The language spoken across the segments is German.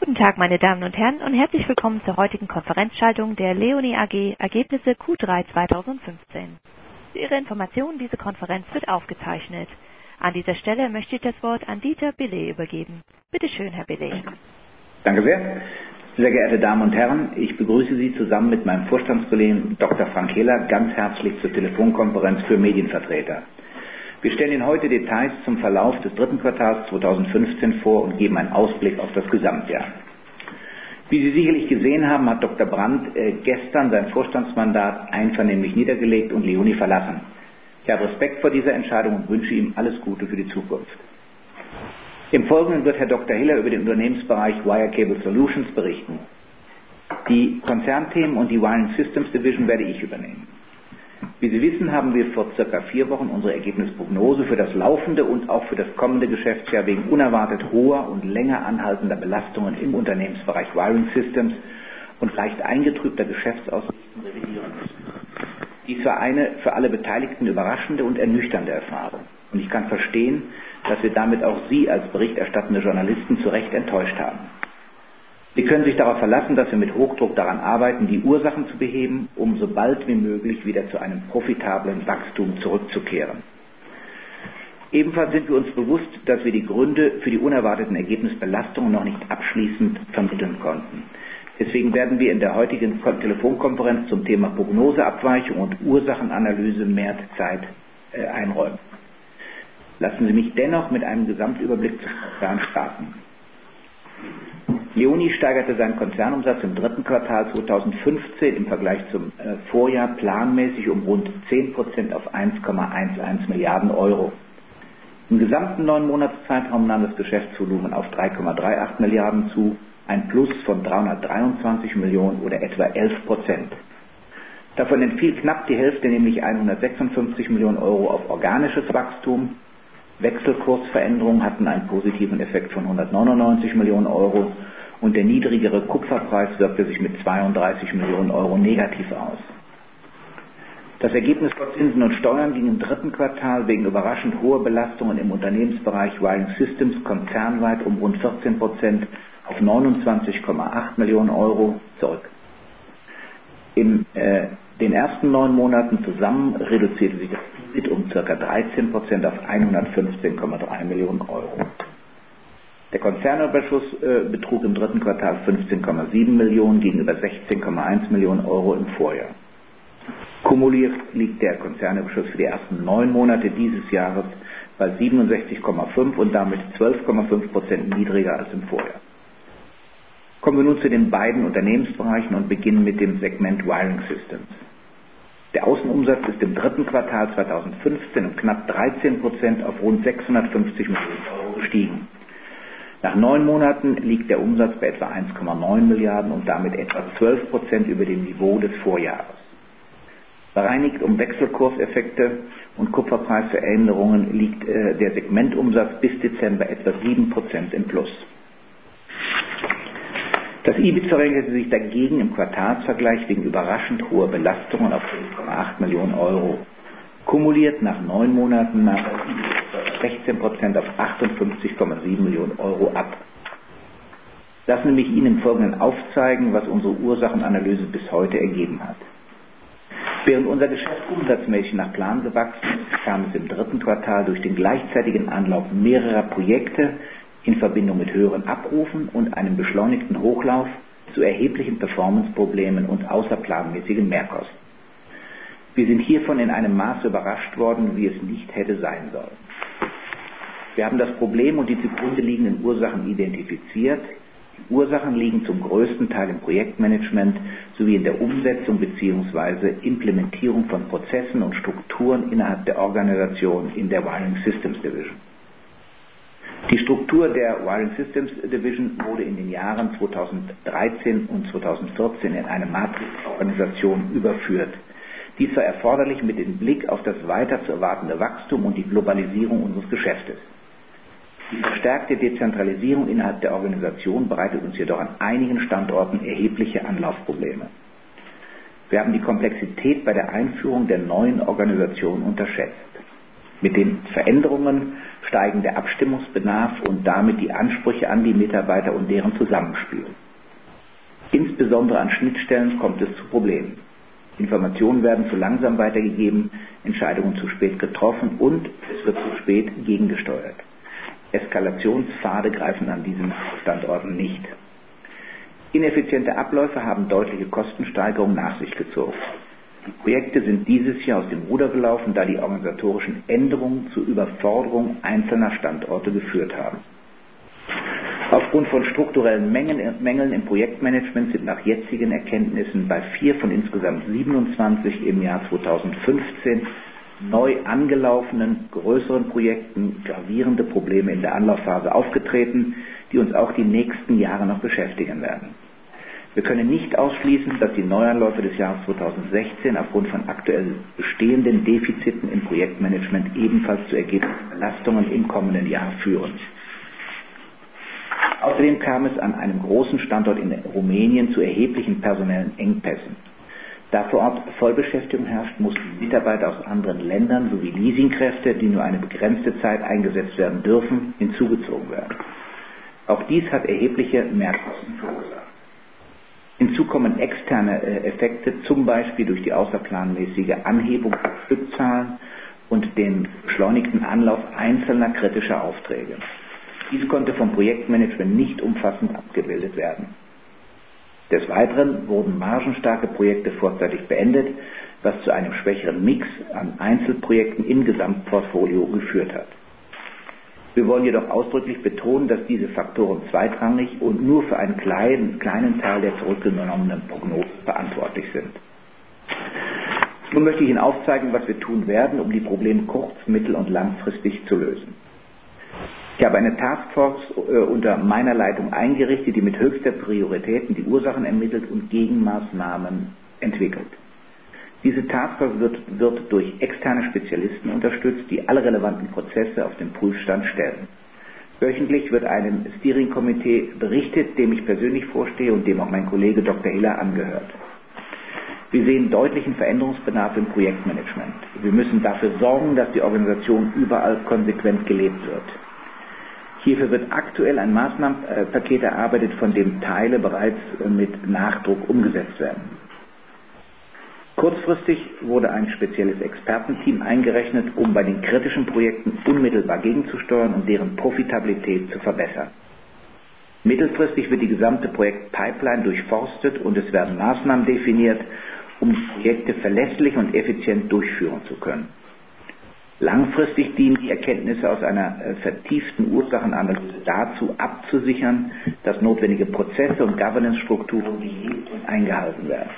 Guten Tag, meine Damen und Herren, und herzlich willkommen zur heutigen Konferenzschaltung der Leonie AG Ergebnisse Q3 2015. Für Ihre Information, diese Konferenz wird aufgezeichnet. An dieser Stelle möchte ich das Wort an Dieter Billet übergeben. Bitte schön, Herr Billet. Danke sehr. Sehr geehrte Damen und Herren, ich begrüße Sie zusammen mit meinem Vorstandskollegen Dr. Frank Hehler ganz herzlich zur Telefonkonferenz für Medienvertreter. Wir stellen Ihnen heute Details zum Verlauf des dritten Quartals 2015 vor und geben einen Ausblick auf das Gesamtjahr. Wie Sie sicherlich gesehen haben, hat Dr. Brandt gestern sein Vorstandsmandat einvernehmlich niedergelegt und Leonie verlassen. Ich habe Respekt vor dieser Entscheidung und wünsche ihm alles Gute für die Zukunft. Im Folgenden wird Herr Dr. Hiller über den Unternehmensbereich Wire Cable Solutions berichten. Die Konzernthemen und die Wiring Systems Division werde ich übernehmen. Wie Sie wissen, haben wir vor circa 4 Wochen unsere Ergebnisprognose für das laufende und auch für das kommende Geschäftsjahr wegen unerwartet hoher und länger anhaltender Belastungen im Unternehmensbereich Wiring Systems und leicht eingetrübter Geschäftsaussichten revidieren müssen. Dies war eine für alle Beteiligten überraschende und ernüchternde Erfahrung. Und ich kann verstehen, dass wir damit auch Sie als berichterstattende Journalisten zu Recht enttäuscht haben. Sie können sich darauf verlassen, dass wir mit Hochdruck daran arbeiten, die Ursachen zu beheben, um so bald wie möglich wieder zu einem profitablen Wachstum zurückzukehren. Ebenfalls sind wir uns bewusst, dass wir die Gründe für die unerwarteten Ergebnisbelastungen noch nicht abschließend vermitteln konnten. Deswegen werden wir in der heutigen Telefonkonferenz zum Thema Prognoseabweichung und Ursachenanalyse mehr Zeit einräumen. Lassen Sie mich dennoch mit einem Gesamtüberblick zum Konzern starten. Leonie steigerte seinen Konzernumsatz im dritten Quartal 2015 im Vergleich zum Vorjahr planmäßig um rund 10% auf 1,11 Milliarden Euro. Im gesamten 9-Monats-Zeitraum nahm das Geschäftsvolumen auf 3,38 Milliarden zu, ein Plus von 323 Millionen oder etwa 11%. Davon entfiel knapp die Hälfte, nämlich 156 Millionen Euro auf organisches Wachstum. Wechselkursveränderungen hatten einen positiven Effekt von 199 Millionen Euro und der niedrigere Kupferpreis wirkte sich mit 32 Millionen Euro negativ aus. Das Ergebnis vor Zinsen und Steuern ging im dritten Quartal wegen überraschend hoher Belastungen im Unternehmensbereich Wiring Systems konzernweit um rund 14% auf 29,8 Millionen Euro zurück. In den ersten 9 Monaten zusammen reduzierte sich das EBIT um ca. 13% auf 115,3 Millionen Euro. Der Konzernüberschuss betrug im dritten Quartal 15,7 Millionen gegenüber 16,1 Millionen Euro im Vorjahr. Kumuliert liegt der Konzernüberschuss für die ersten 9 Monate dieses Jahres bei 67,5 und damit 12,5% niedriger als im Vorjahr. Kommen wir nun zu den beiden Unternehmensbereichen und beginnen mit dem Segment Wiring Systems. Der Außenumsatz ist im dritten Quartal 2015 um knapp 13% auf rund 650 Millionen Euro gestiegen. Nach 9 Monaten liegt der Umsatz bei etwa 1,9 Milliarden und damit etwa 12% über dem Niveau des Vorjahres. Bereinigt um Wechselkurseffekte und Kupferpreisveränderungen liegt der Segmentumsatz bis Dezember etwa 7% im Plus. Das EBIT verringerte sich dagegen im Quartalsvergleich wegen überraschend hoher Belastungen auf 5,8 Millionen Euro. Kumuliert nach 9 Monaten nahm das EBIT 16% auf 58,7 Millionen Euro ab. Lassen Sie mich Ihnen im Folgenden aufzeigen, was unsere Ursachenanalyse bis heute ergeben hat. Während unser Geschäft umsatzmäßig nach Plan gewachsen ist, kam es im dritten Quartal durch den gleichzeitigen Anlauf mehrerer Projekte in Verbindung mit höheren Abrufen und einem beschleunigten Hochlauf zu erheblichen Performanceproblemen und außerplanmäßigen Mehrkosten. Wir sind hiervon in einem Maße überrascht worden, wie es nicht hätte sein sollen. Wir haben das Problem und die zugrunde liegenden Ursachen identifiziert. Die Ursachen liegen zum größten Teil im Projektmanagement sowie in der Umsetzung bzw. Implementierung von Prozessen und Strukturen innerhalb der Organisation in der Wiring Systems Division. Die Struktur der Wiring Systems Division wurde in den Jahren 2013 und 2014 in eine Matrixorganisation überführt. Dies war erforderlich mit dem Blick auf das weiter zu erwartende Wachstum und die Globalisierung unseres Geschäftes. Die verstärkte Dezentralisierung innerhalb der Organisation bereitet uns jedoch an einigen Standorten erhebliche Anlaufprobleme. Wir haben die Komplexität bei der Einführung der neuen Organisation unterschätzt. Mit den Veränderungen steigen der Abstimmungsbedarf und damit die Ansprüche an die Mitarbeiter und deren Zusammenspiel. Insbesondere an Schnittstellen kommt es zu Problemen. Informationen werden zu langsam weitergegeben, Entscheidungen zu spät getroffen und es wird zu spät gegengesteuert. Eskalationspfade greifen an diesen Standorten nicht. Ineffiziente Abläufe haben deutliche Kostensteigerungen nach sich gezogen. Die Projekte sind dieses Jahr aus dem Ruder gelaufen, da die organisatorischen Änderungen zur Überforderung einzelner Standorte geführt haben. Aufgrund von strukturellen Mängeln im Projektmanagement sind nach jetzigen Erkenntnissen bei 4 von insgesamt 27 im Jahr 2015 neu angelaufenen größeren Projekten gravierende Probleme in der Anlaufphase aufgetreten, die uns auch die nächsten Jahre noch beschäftigen werden. Wir können nicht ausschließen, dass die Neuanläufe des Jahres 2016 aufgrund von aktuell bestehenden Defiziten im Projektmanagement ebenfalls zu Ergebnisbelastungen im kommenden Jahr führen. Außerdem kam es an einem großen Standort in Rumänien zu erheblichen personellen Engpässen. Da vor Ort Vollbeschäftigung herrscht, mussten Mitarbeiter aus anderen Ländern sowie Leasingkräfte, die nur eine begrenzte Zeit eingesetzt werden dürfen, hinzugezogen werden. Auch dies hat erhebliche Mehrkosten verursacht. Hinzu kommen externe Effekte, zum Beispiel durch die außerplanmäßige Anhebung der Stückzahlen und den beschleunigten Anlauf einzelner kritischer Aufträge. Dies konnte vom Projektmanagement nicht umfassend abgebildet werden. Des Weiteren wurden margenstarke Projekte vorzeitig beendet, was zu einem schwächeren Mix an Einzelprojekten im Gesamtportfolio geführt hat. Wir wollen jedoch ausdrücklich betonen, dass diese Faktoren zweitrangig und nur für einen kleinen Teil der zurückgenommenen Prognose verantwortlich sind. Nun möchte ich Ihnen aufzeigen, was wir tun werden, um die Probleme kurz-, mittel- und langfristig zu lösen. Ich habe eine Taskforce unter meiner Leitung eingerichtet, die mit höchster Priorität die Ursachen ermittelt und Gegenmaßnahmen entwickelt. Diese Taskforce wird durch externe Spezialisten unterstützt, die alle relevanten Prozesse auf den Prüfstand stellen. Wöchentlich wird einem Steering-Komitee berichtet, dem ich persönlich vorstehe und dem auch mein Kollege Dr. Hiller angehört. Wir sehen deutlichen Veränderungsbedarf im Projektmanagement. Wir müssen dafür sorgen, dass die Organisation überall konsequent gelebt wird. Hierfür wird aktuell ein Maßnahmenpaket erarbeitet, von dem Teile bereits mit Nachdruck umgesetzt werden. Kurzfristig wurde ein spezielles Expertenteam eingerechnet, um bei den kritischen Projekten unmittelbar gegenzusteuern und deren Profitabilität zu verbessern. Mittelfristig wird die gesamte Projektpipeline durchforstet und es werden Maßnahmen definiert, um die Projekte verlässlich und effizient durchführen zu können. Langfristig dienen die Erkenntnisse aus einer vertieften Ursachenanalyse dazu, abzusichern, dass notwendige Prozesse und Governance-Strukturen gelebt und eingehalten werden.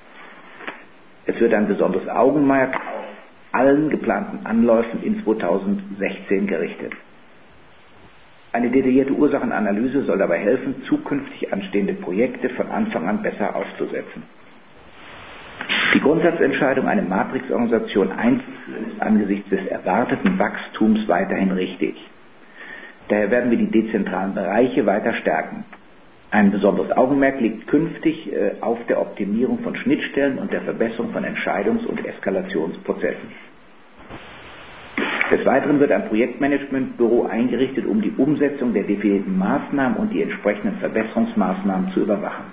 Es wird ein besonderes Augenmerk auf allen geplanten Anläufen in 2016 gerichtet. Eine detaillierte Ursachenanalyse soll dabei helfen, zukünftig anstehende Projekte von Anfang an besser aufzusetzen. Die Grundsatzentscheidung, eine Matrixorganisation einzuführen, ist angesichts des erwarteten Wachstums weiterhin richtig. Daher werden wir die dezentralen Bereiche weiter stärken. Ein besonderes Augenmerk liegt künftig auf der Optimierung von Schnittstellen und der Verbesserung von Entscheidungs- und Eskalationsprozessen. Des Weiteren wird ein Projektmanagementbüro eingerichtet, um die Umsetzung der definierten Maßnahmen und die entsprechenden Verbesserungsmaßnahmen zu überwachen.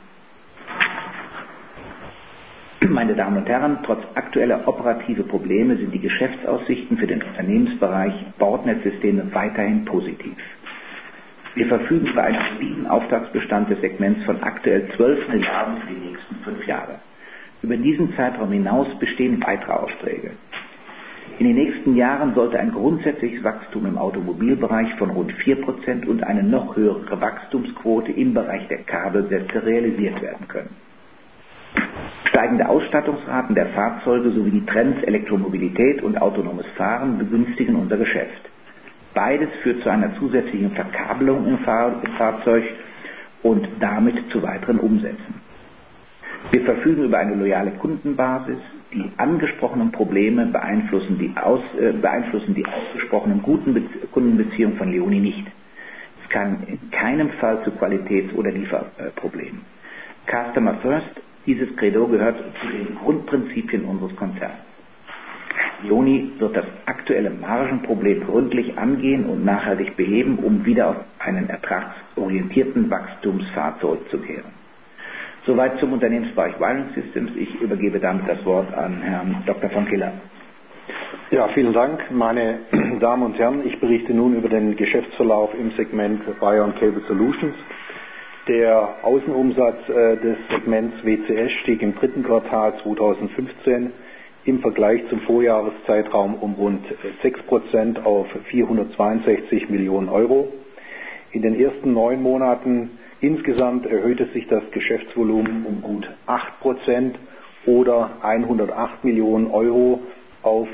Meine Damen und Herren, trotz aktueller operativer Probleme sind die Geschäftsaussichten für den Unternehmensbereich Bordnetzsysteme weiterhin positiv. Wir verfügen über einen soliden Auftragsbestand des Segments von aktuell 12 Milliarden für die nächsten 5 Jahre. Über diesen Zeitraum hinaus bestehen weitere Aufträge. In den nächsten Jahren sollte ein grundsätzliches Wachstum im Automobilbereich von rund 4% und eine noch höhere Wachstumsquote im Bereich der Kabelsätze realisiert werden können. Steigende Ausstattungsraten der Fahrzeuge sowie die Trends Elektromobilität und autonomes Fahren begünstigen unser Geschäft. Beides führt zu einer zusätzlichen Verkabelung im Fahrzeug und damit zu weiteren Umsätzen. Wir verfügen über eine loyale Kundenbasis. Die angesprochenen Probleme beeinflussen die ausgesprochenen guten Kundenbeziehungen von Leoni nicht. Es kann in keinem Fall zu Qualitäts- oder Lieferproblemen. Customer First, dieses Credo gehört zu den Grundprinzipien unseres Konzerns. Leoni wird das aktuelle Margenproblem gründlich angehen und nachhaltig beheben, um wieder auf einen ertragsorientierten Wachstumspfad zurückzukehren. Soweit zum Unternehmensbereich Wiring Systems. Ich übergebe damit das Wort an Herrn Dr. von Killer. Ja, vielen Dank, meine Damen und Herren. Ich berichte nun über den Geschäftsverlauf im Segment Wire and Cable Solutions. Der Außenumsatz des Segments WCS stieg im dritten Quartal 2015 im Vergleich zum Vorjahreszeitraum um rund 6% auf 462 Millionen Euro. In den ersten 9 Monaten insgesamt erhöhte sich das Geschäftsvolumen um gut 8% oder 108 Millionen Euro auf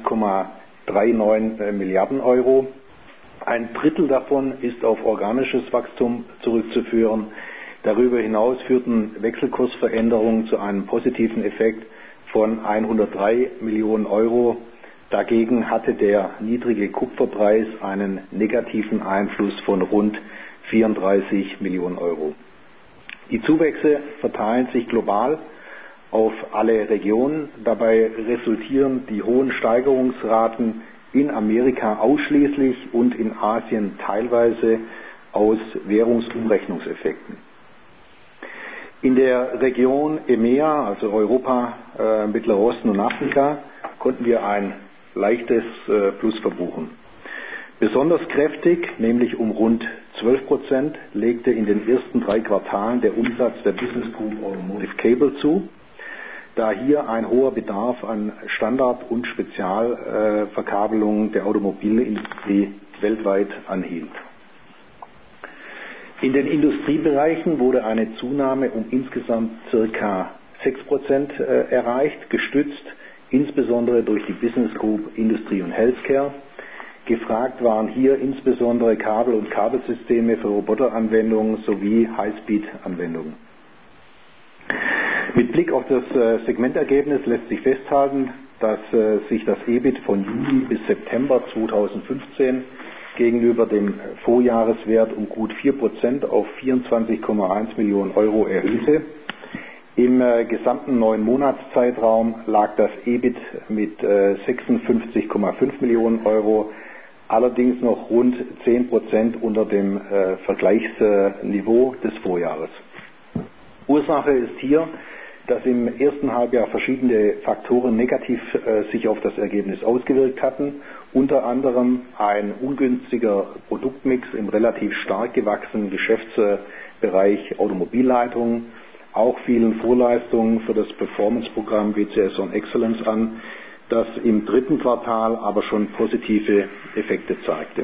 1,39 Milliarden Euro. Ein Drittel davon ist auf organisches Wachstum zurückzuführen. Darüber hinaus führten Wechselkursveränderungen zu einem positiven Effekt von 103 Millionen Euro. Dagegen hatte der niedrige Kupferpreis einen negativen Einfluss von rund 34 Millionen Euro. Die Zuwächse verteilen sich global auf alle Regionen. Dabei resultieren die hohen Steigerungsraten in Amerika ausschließlich und in Asien teilweise aus Währungsumrechnungseffekten. In der Region EMEA, also Europa, Mittlerer Osten und Afrika, konnten wir ein leichtes Plus verbuchen. Besonders kräftig, nämlich um rund 12%, legte in den ersten 3 Quartalen der Umsatz der Business Group Automotive Cable zu, da hier ein hoher Bedarf an Standard- und Spezialverkabelungen der Automobilindustrie weltweit anhielt. In den Industriebereichen wurde eine Zunahme um insgesamt ca. 6% erreicht, gestützt insbesondere durch die Business Group Industrie und Healthcare. Gefragt waren hier insbesondere Kabel- und Kabelsysteme für Roboteranwendungen sowie Highspeed-Anwendungen. Mit Blick auf das Segmentergebnis lässt sich festhalten, dass sich das EBIT von Juli bis September 2015 gegenüber dem Vorjahreswert um gut 4% auf 24,1 Millionen Euro erhöhte. Im gesamten 9-Monats-Zeitraum lag das EBIT mit 56,5 Millionen Euro, allerdings noch rund 10% unter dem Vergleichsniveau des Vorjahres. Ursache ist hier, dass im ersten Halbjahr verschiedene Faktoren negativ sich auf das Ergebnis ausgewirkt hatten, unter anderem ein ungünstiger Produktmix im relativ stark gewachsenen Geschäftsbereich Automobilleitungen. Auch fielen Vorleistungen für das Performance-Programm WCS on Excellence an, das im dritten Quartal aber schon positive Effekte zeigte.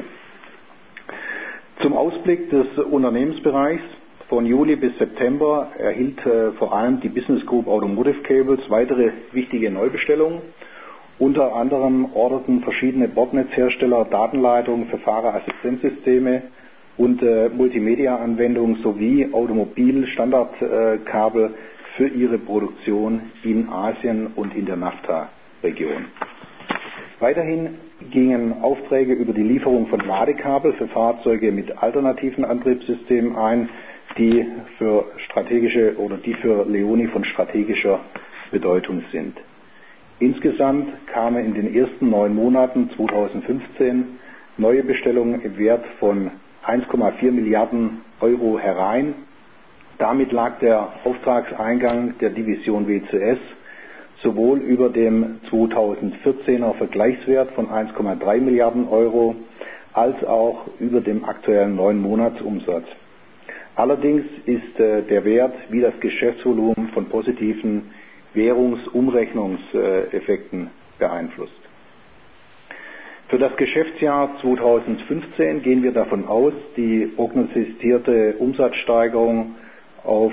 Zum Ausblick des Unternehmensbereichs: Von Juli bis September erhielt vor allem die Business Group Automotive Cables weitere wichtige Neubestellungen. Unter anderem orderten verschiedene Bordnetzhersteller Datenleitungen für Fahrerassistenzsysteme und Multimedia-Anwendungen sowie Automobil-Standardkabel für ihre Produktion in Asien und in der NAFTA-Region. Weiterhin gingen Aufträge über die Lieferung von Ladekabel für Fahrzeuge mit alternativen Antriebssystemen ein, die für Leoni von strategischer Bedeutung sind. Insgesamt kamen in den ersten 9 Monaten 2015 neue Bestellungen im Wert von 1,4 Milliarden Euro herein. Damit lag der Auftragseingang der Division WCS sowohl über dem 2014er Vergleichswert von 1,3 Milliarden Euro als auch über dem aktuellen 9-Monats-Umsatz. Allerdings ist der Wert wie das Geschäftsvolumen von positiven Währungsumrechnungseffekten beeinflusst. Für das Geschäftsjahr 2015 gehen wir davon aus, die prognostizierte Umsatzsteigerung auf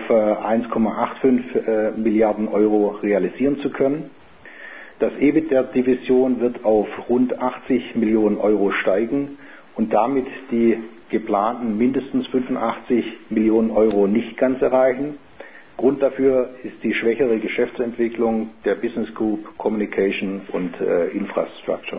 1,85 Milliarden Euro realisieren zu können. Das EBIT der Division wird auf rund 80 Millionen Euro steigen und damit die geplanten mindestens 85 Millionen Euro nicht ganz erreichen. Grund dafür ist die schwächere Geschäftsentwicklung der Business Group Communication und Infrastructure.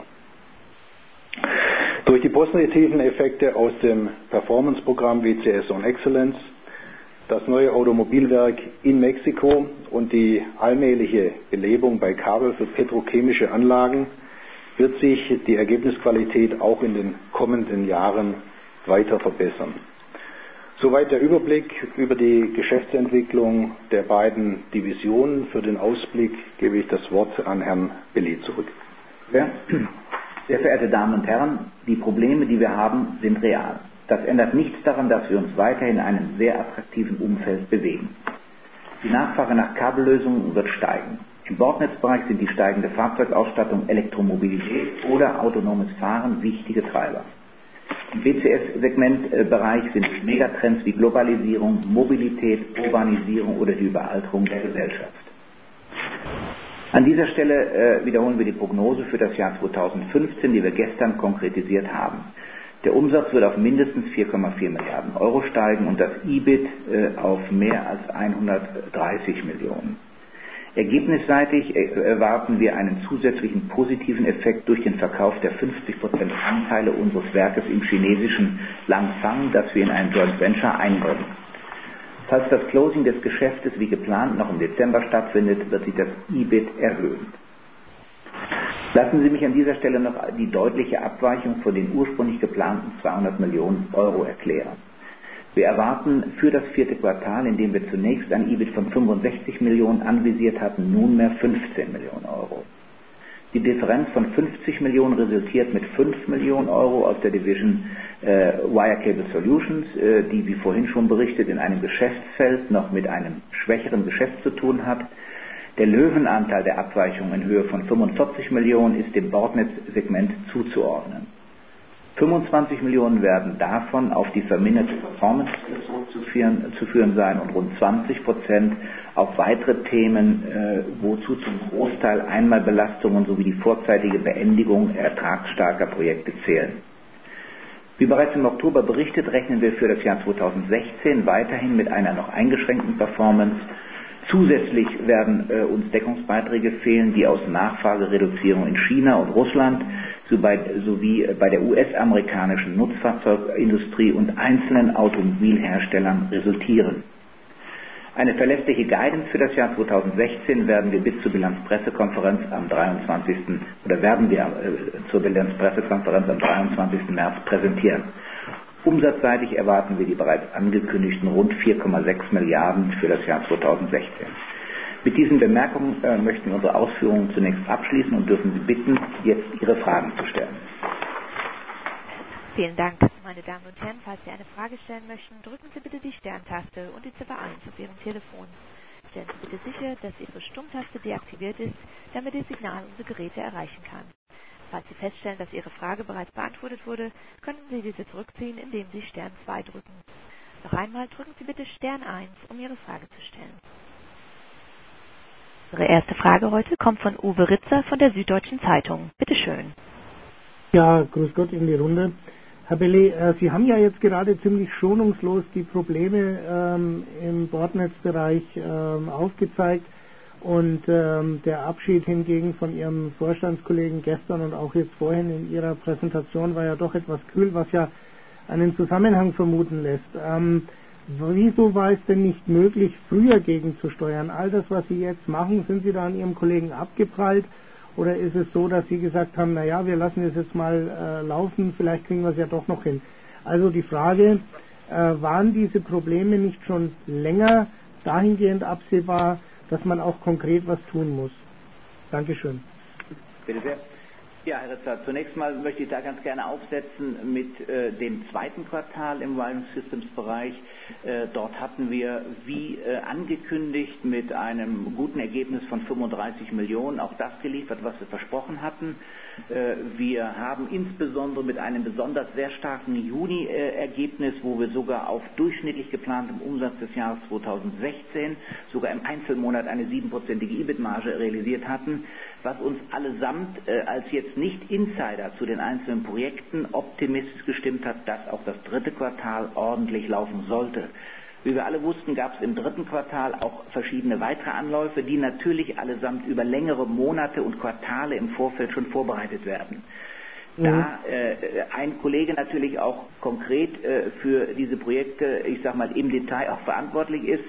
Durch die positiven Effekte aus dem Performance-Programm WCS on Excellence, das neue Automobilwerk in Mexiko und die allmähliche Belebung bei Kabel für petrochemische Anlagen wird sich die Ergebnisqualität auch in den kommenden Jahren weiter verbessern. Soweit der Überblick über die Geschäftsentwicklung der beiden Divisionen. Für den Ausblick gebe ich das Wort an Herrn Bellet zurück. Ja. Sehr verehrte Damen und Herren, die Probleme, die wir haben, sind real. Das ändert nichts daran, dass wir uns weiterhin in einem sehr attraktiven Umfeld bewegen. Die Nachfrage nach Kabellösungen wird steigen. Im Bordnetzbereich sind die steigende Fahrzeugausstattung, Elektromobilität oder autonomes Fahren wichtige Treiber. Im BCS-Segmentbereich sind Megatrends wie Globalisierung, Mobilität, Urbanisierung oder die Überalterung der Gesellschaft. An dieser Stelle wiederholen wir die Prognose für das Jahr 2015, die wir gestern konkretisiert haben. Der Umsatz wird auf mindestens 4,4 Milliarden Euro steigen und das EBIT auf mehr als 130 Millionen. Ergebnisseitig erwarten wir einen zusätzlichen positiven Effekt durch den Verkauf der 50% Anteile unseres Werkes im chinesischen Langfang, das wir in ein Joint Venture einbringen. Falls das Closing des Geschäftes wie geplant noch im Dezember stattfindet, wird sich das EBIT erhöhen. Lassen Sie mich an dieser Stelle noch die deutliche Abweichung von den ursprünglich geplanten 200 Millionen Euro erklären. Wir erwarten für das vierte Quartal, in dem wir zunächst ein EBIT von 65 Millionen anvisiert hatten, nunmehr 15 Millionen Euro. Die Differenz von 50 Millionen resultiert mit 5 Millionen Euro aus der Division Wire Cable Solutions, die, wie vorhin schon berichtet, in einem Geschäftsfeld noch mit einem schwächeren Geschäft zu tun hat. Der Löwenanteil der Abweichung in Höhe von 45 Millionen ist dem Bordnetzsegment zuzuordnen. 25 Millionen werden davon auf die verminderte Performance zurückzuführen sein und rund 20% auf weitere Themen, wozu zum Großteil Einmalbelastungen sowie die vorzeitige Beendigung ertragsstarker Projekte zählen. Wie bereits im Oktober berichtet, rechnen wir für das Jahr 2016 weiterhin mit einer noch eingeschränkten Performance. Zusätzlich werden uns Deckungsbeiträge fehlen, die aus Nachfragereduzierung in China und Russland sowie bei der US-amerikanischen Nutzfahrzeugindustrie und einzelnen Automobilherstellern resultieren. Eine verlässliche Guidance für das Jahr 2016 werden wir bis zur Bilanzpressekonferenz am 23. März präsentieren. Umsatzseitig erwarten wir die bereits angekündigten rund 4,6 Milliarden für das Jahr 2016. Mit diesen Bemerkungen möchten wir unsere Ausführungen zunächst abschließen und dürfen Sie bitten, jetzt Ihre Fragen zu stellen. Vielen Dank, meine Damen und Herren. Falls Sie eine Frage stellen möchten, drücken Sie bitte die Sterntaste und die Ziffer 1 auf Ihrem Telefon. Stellen Sie bitte sicher, dass Ihre Stummtaste deaktiviert ist, damit das Signal unsere Geräte erreichen kann. Falls Sie feststellen, dass Ihre Frage bereits beantwortet wurde, können Sie diese zurückziehen, indem Sie Stern 2 drücken. Noch einmal drücken Sie bitte Stern 1, um Ihre Frage zu stellen. Unsere erste Frage heute kommt von Uwe Ritzer von der Süddeutschen Zeitung. Bitte schön. Ja, grüß Gott in die Runde. Herr Bellet, Sie haben ja jetzt gerade ziemlich schonungslos die Probleme im Bordnetzbereich aufgezeigt und der Abschied hingegen von Ihrem Vorstandskollegen gestern und auch jetzt vorhin in Ihrer Präsentation war ja doch etwas kühl, was ja einen Zusammenhang vermuten lässt. Wieso war es denn nicht möglich, früher gegenzusteuern? All das, was Sie jetzt machen, sind Sie da an Ihrem Kollegen abgeprallt? Oder ist es so, dass Sie gesagt haben, naja, wir lassen es jetzt mal laufen, vielleicht kriegen wir es ja doch noch hin? Also die Frage, waren diese Probleme nicht schon länger dahingehend absehbar, dass man auch konkret was tun muss? Dankeschön. Bitte sehr. Ja, Herr Ritzer, zunächst mal möchte ich da ganz gerne aufsetzen mit dem zweiten Quartal im Wiring Systems Bereich. Dort hatten wir, wie angekündigt, mit einem guten Ergebnis von 35 Millionen auch das geliefert, was wir versprochen hatten. Wir haben insbesondere mit einem besonders sehr starken Juni-Ergebnis, wo wir sogar auf durchschnittlich geplantem Umsatz des Jahres 2016 sogar im Einzelmonat eine 7%ige EBIT-Marge realisiert hatten, was uns allesamt als jetzt nicht Insider zu den einzelnen Projekten optimistisch gestimmt hat, dass auch das dritte Quartal ordentlich laufen sollte. Wie wir alle wussten, gab es im dritten Quartal auch verschiedene weitere Anläufe, die natürlich allesamt über längere Monate und Quartale im Vorfeld schon vorbereitet werden. Da ein Kollege natürlich auch konkret für diese Projekte, ich sag mal im Detail auch verantwortlich ist,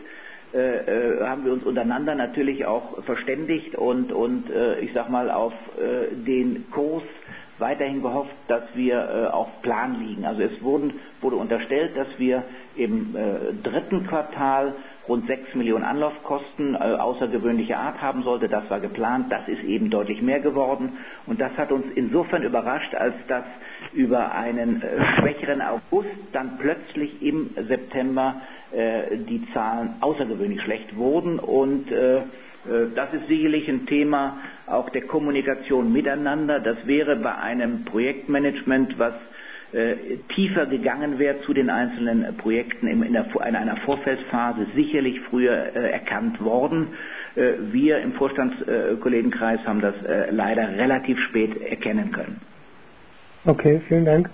haben wir uns untereinander natürlich auch verständigt und ich sag mal auf den Kurs weiterhin gehofft, dass wir auf Plan liegen. Also es wurde unterstellt, dass wir im dritten Quartal rund 6 Millionen Anlaufkosten außergewöhnlicher Art haben sollte. Das war geplant. Das ist eben deutlich mehr geworden. Und das hat uns insofern überrascht, als dass über einen schwächeren August dann plötzlich im September die Zahlen außergewöhnlich schlecht wurden. Und das ist sicherlich ein Thema auch der Kommunikation miteinander. Das wäre bei einem Projektmanagement, was tiefer gegangen wäre zu den einzelnen Projekten in einer Vorfeldphase, sicherlich früher erkannt worden. Wir im Vorstandskollegenkreis haben das leider relativ spät erkennen können. Okay, vielen Dank.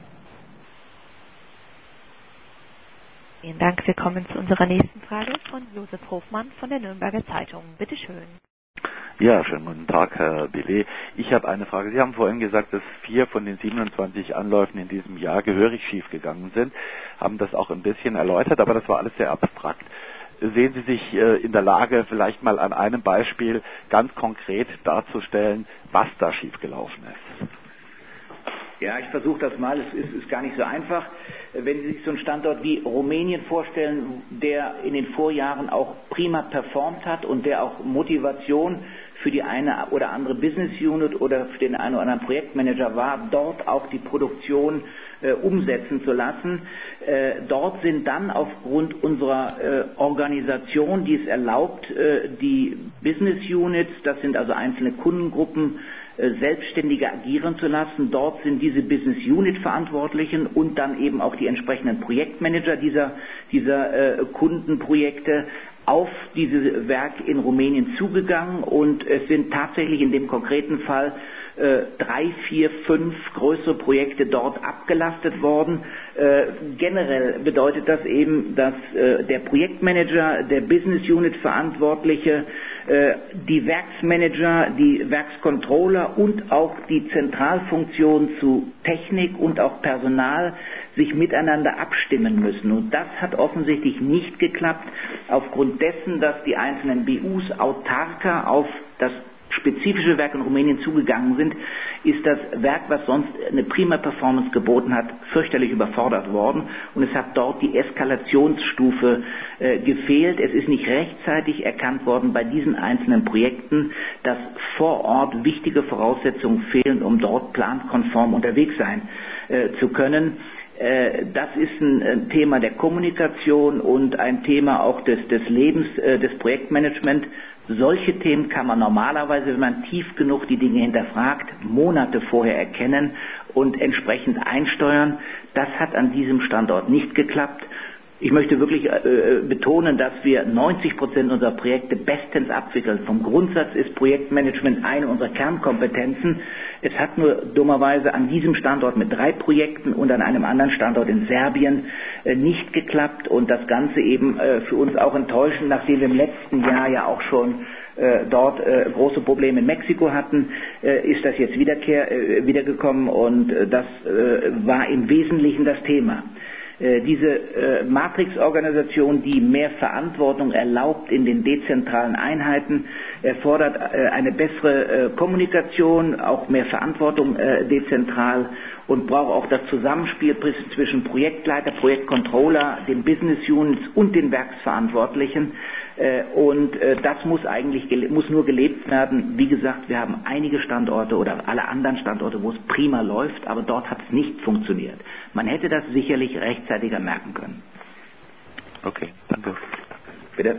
Vielen Dank. Wir kommen zu unserer nächsten Frage von Josef Hofmann von der Nürnberger Zeitung. Bitte schön. Ja, schönen guten Tag, Herr Bellet. Ich habe eine Frage. Sie haben vorhin gesagt, dass 4 von den 27 Anläufen in diesem Jahr gehörig schief gegangen sind, haben das auch ein bisschen erläutert, aber das war alles sehr abstrakt. Sehen Sie sich in der Lage, vielleicht mal an einem Beispiel ganz konkret darzustellen, was da schiefgelaufen ist? Ja, ich versuche das mal. Es ist gar nicht so einfach. Wenn Sie sich so einen Standort wie Rumänien vorstellen, der in den Vorjahren auch prima performt hat und der auch Motivation für die eine oder andere Business Unit oder für den einen oder anderen Projektmanager war, dort auch die Produktion umsetzen zu lassen. Dort sind dann aufgrund unserer Organisation, die es erlaubt, die Business Units, das sind also einzelne Kundengruppen, selbstständiger agieren zu lassen. Dort sind diese Business Unit Verantwortlichen und dann eben auch die entsprechenden Projektmanager dieser Kundenprojekte auf dieses Werk in Rumänien zugegangen und es sind tatsächlich in dem konkreten Fall 3, 4, 5 größere Projekte dort abgelastet worden. Generell bedeutet das eben, dass der Projektmanager, der Business Unit Verantwortliche, die Werksmanager, die Werkscontroller und auch die Zentralfunktion zu Technik und auch Personal sich miteinander abstimmen müssen. Und das hat offensichtlich nicht geklappt, aufgrund dessen, dass die einzelnen BUs autarker auf das spezifische Werk in Rumänien zugegangen sind, ist das Werk, was sonst eine prima Performance geboten hat, fürchterlich überfordert worden und es hat dort die Eskalationsstufe gefehlt. Es ist nicht rechtzeitig erkannt worden bei diesen einzelnen Projekten, dass vor Ort wichtige Voraussetzungen fehlen, um dort plankonform unterwegs sein zu können. Das ist ein Thema der Kommunikation und ein Thema auch des Lebens des Projektmanagements. Solche Themen kann man normalerweise, wenn man tief genug die Dinge hinterfragt, Monate vorher erkennen und entsprechend einsteuern. Das hat an diesem Standort nicht geklappt. Ich möchte wirklich betonen, dass wir 90% unserer Projekte bestens abwickeln. Vom Grundsatz ist Projektmanagement eine unserer Kernkompetenzen. Es hat nur dummerweise an diesem Standort mit 3 Projekten und an einem anderen Standort in Serbien nicht geklappt und das Ganze eben für uns auch enttäuschend, nachdem wir im letzten Jahr ja auch schon dort große Probleme in Mexiko hatten, ist das jetzt wiedergekommen und das war im Wesentlichen das Thema. Diese Matrix-Organisation, die mehr Verantwortung erlaubt in den dezentralen Einheiten, erfordert eine bessere Kommunikation, auch mehr Verantwortung dezentral und braucht auch das Zusammenspiel zwischen Projektleiter, Projektcontroller, den Business Units und den Werksverantwortlichen. Und das muss nur gelebt werden. Wie gesagt, wir haben einige Standorte oder alle anderen Standorte, wo es prima läuft, aber dort hat es nicht funktioniert. Man hätte das sicherlich rechtzeitiger merken können. Okay, danke. Bitte.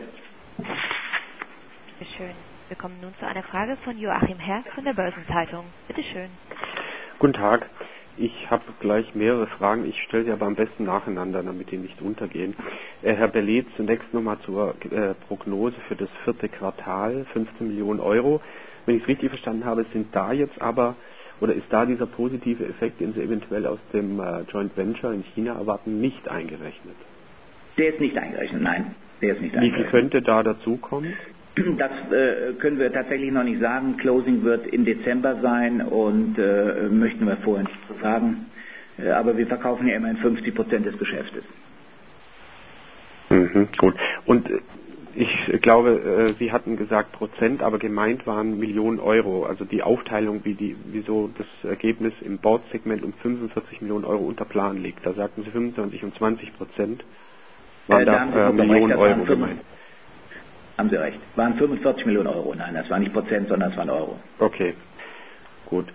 Bitte schön. Wir kommen nun zu einer Frage von Joachim Herr von der Börsenzeitung. Bitte schön. Guten Tag. Ich habe gleich mehrere Fragen. Ich stelle sie aber am besten nacheinander, damit die nicht untergehen. Herr Bellet, zunächst nochmal zur Prognose für das 4. Quartal, 15 Millionen Euro. Wenn ich es richtig verstanden habe, sind da jetzt aber, oder ist da dieser positive Effekt, den Sie eventuell aus dem Joint Venture in China erwarten, nicht eingerechnet? Der ist nicht eingerechnet, nein. Der ist nicht eingerechnet. Wie viel könnte da dazukommen? Das können wir tatsächlich noch nicht sagen. Closing wird im Dezember sein und möchten wir vorher nicht so sagen. Aber wir verkaufen ja immerhin 50% des Geschäftes. Gut. Und Ich glaube, Sie hatten gesagt Prozent, aber gemeint waren Millionen Euro. Also die Aufteilung, wieso das Ergebnis im Bordsegment um 45 Millionen Euro unter Plan liegt. Da sagten Sie 25 und 20%. Waren da Millionen Euro gemeint? Haben Sie recht. Waren 45 Millionen Euro. Nein, das war nicht Prozent, sondern das waren Euro. Okay, gut.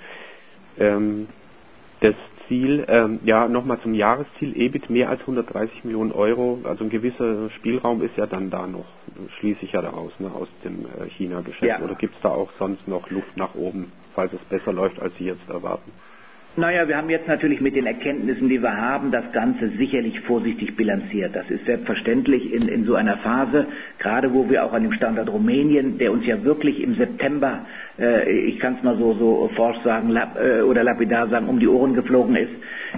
Das Ziel, nochmal zum Jahresziel, EBIT mehr als 130 Millionen Euro, also ein gewisser Spielraum ist ja dann da noch, schließe ich ja daraus, ne, aus dem China-Geschäft. Ja. Oder gibt es da auch sonst noch Luft nach oben, falls es besser läuft, als Sie jetzt erwarten? Naja, wir haben jetzt natürlich mit den Erkenntnissen, die wir haben, das Ganze sicherlich vorsichtig bilanziert. Das ist selbstverständlich in so einer Phase, gerade wo wir auch an dem Standort Rumänien, der uns ja wirklich im September, ich kann es mal so forsch sagen oder lapidar sagen, um die Ohren geflogen ist.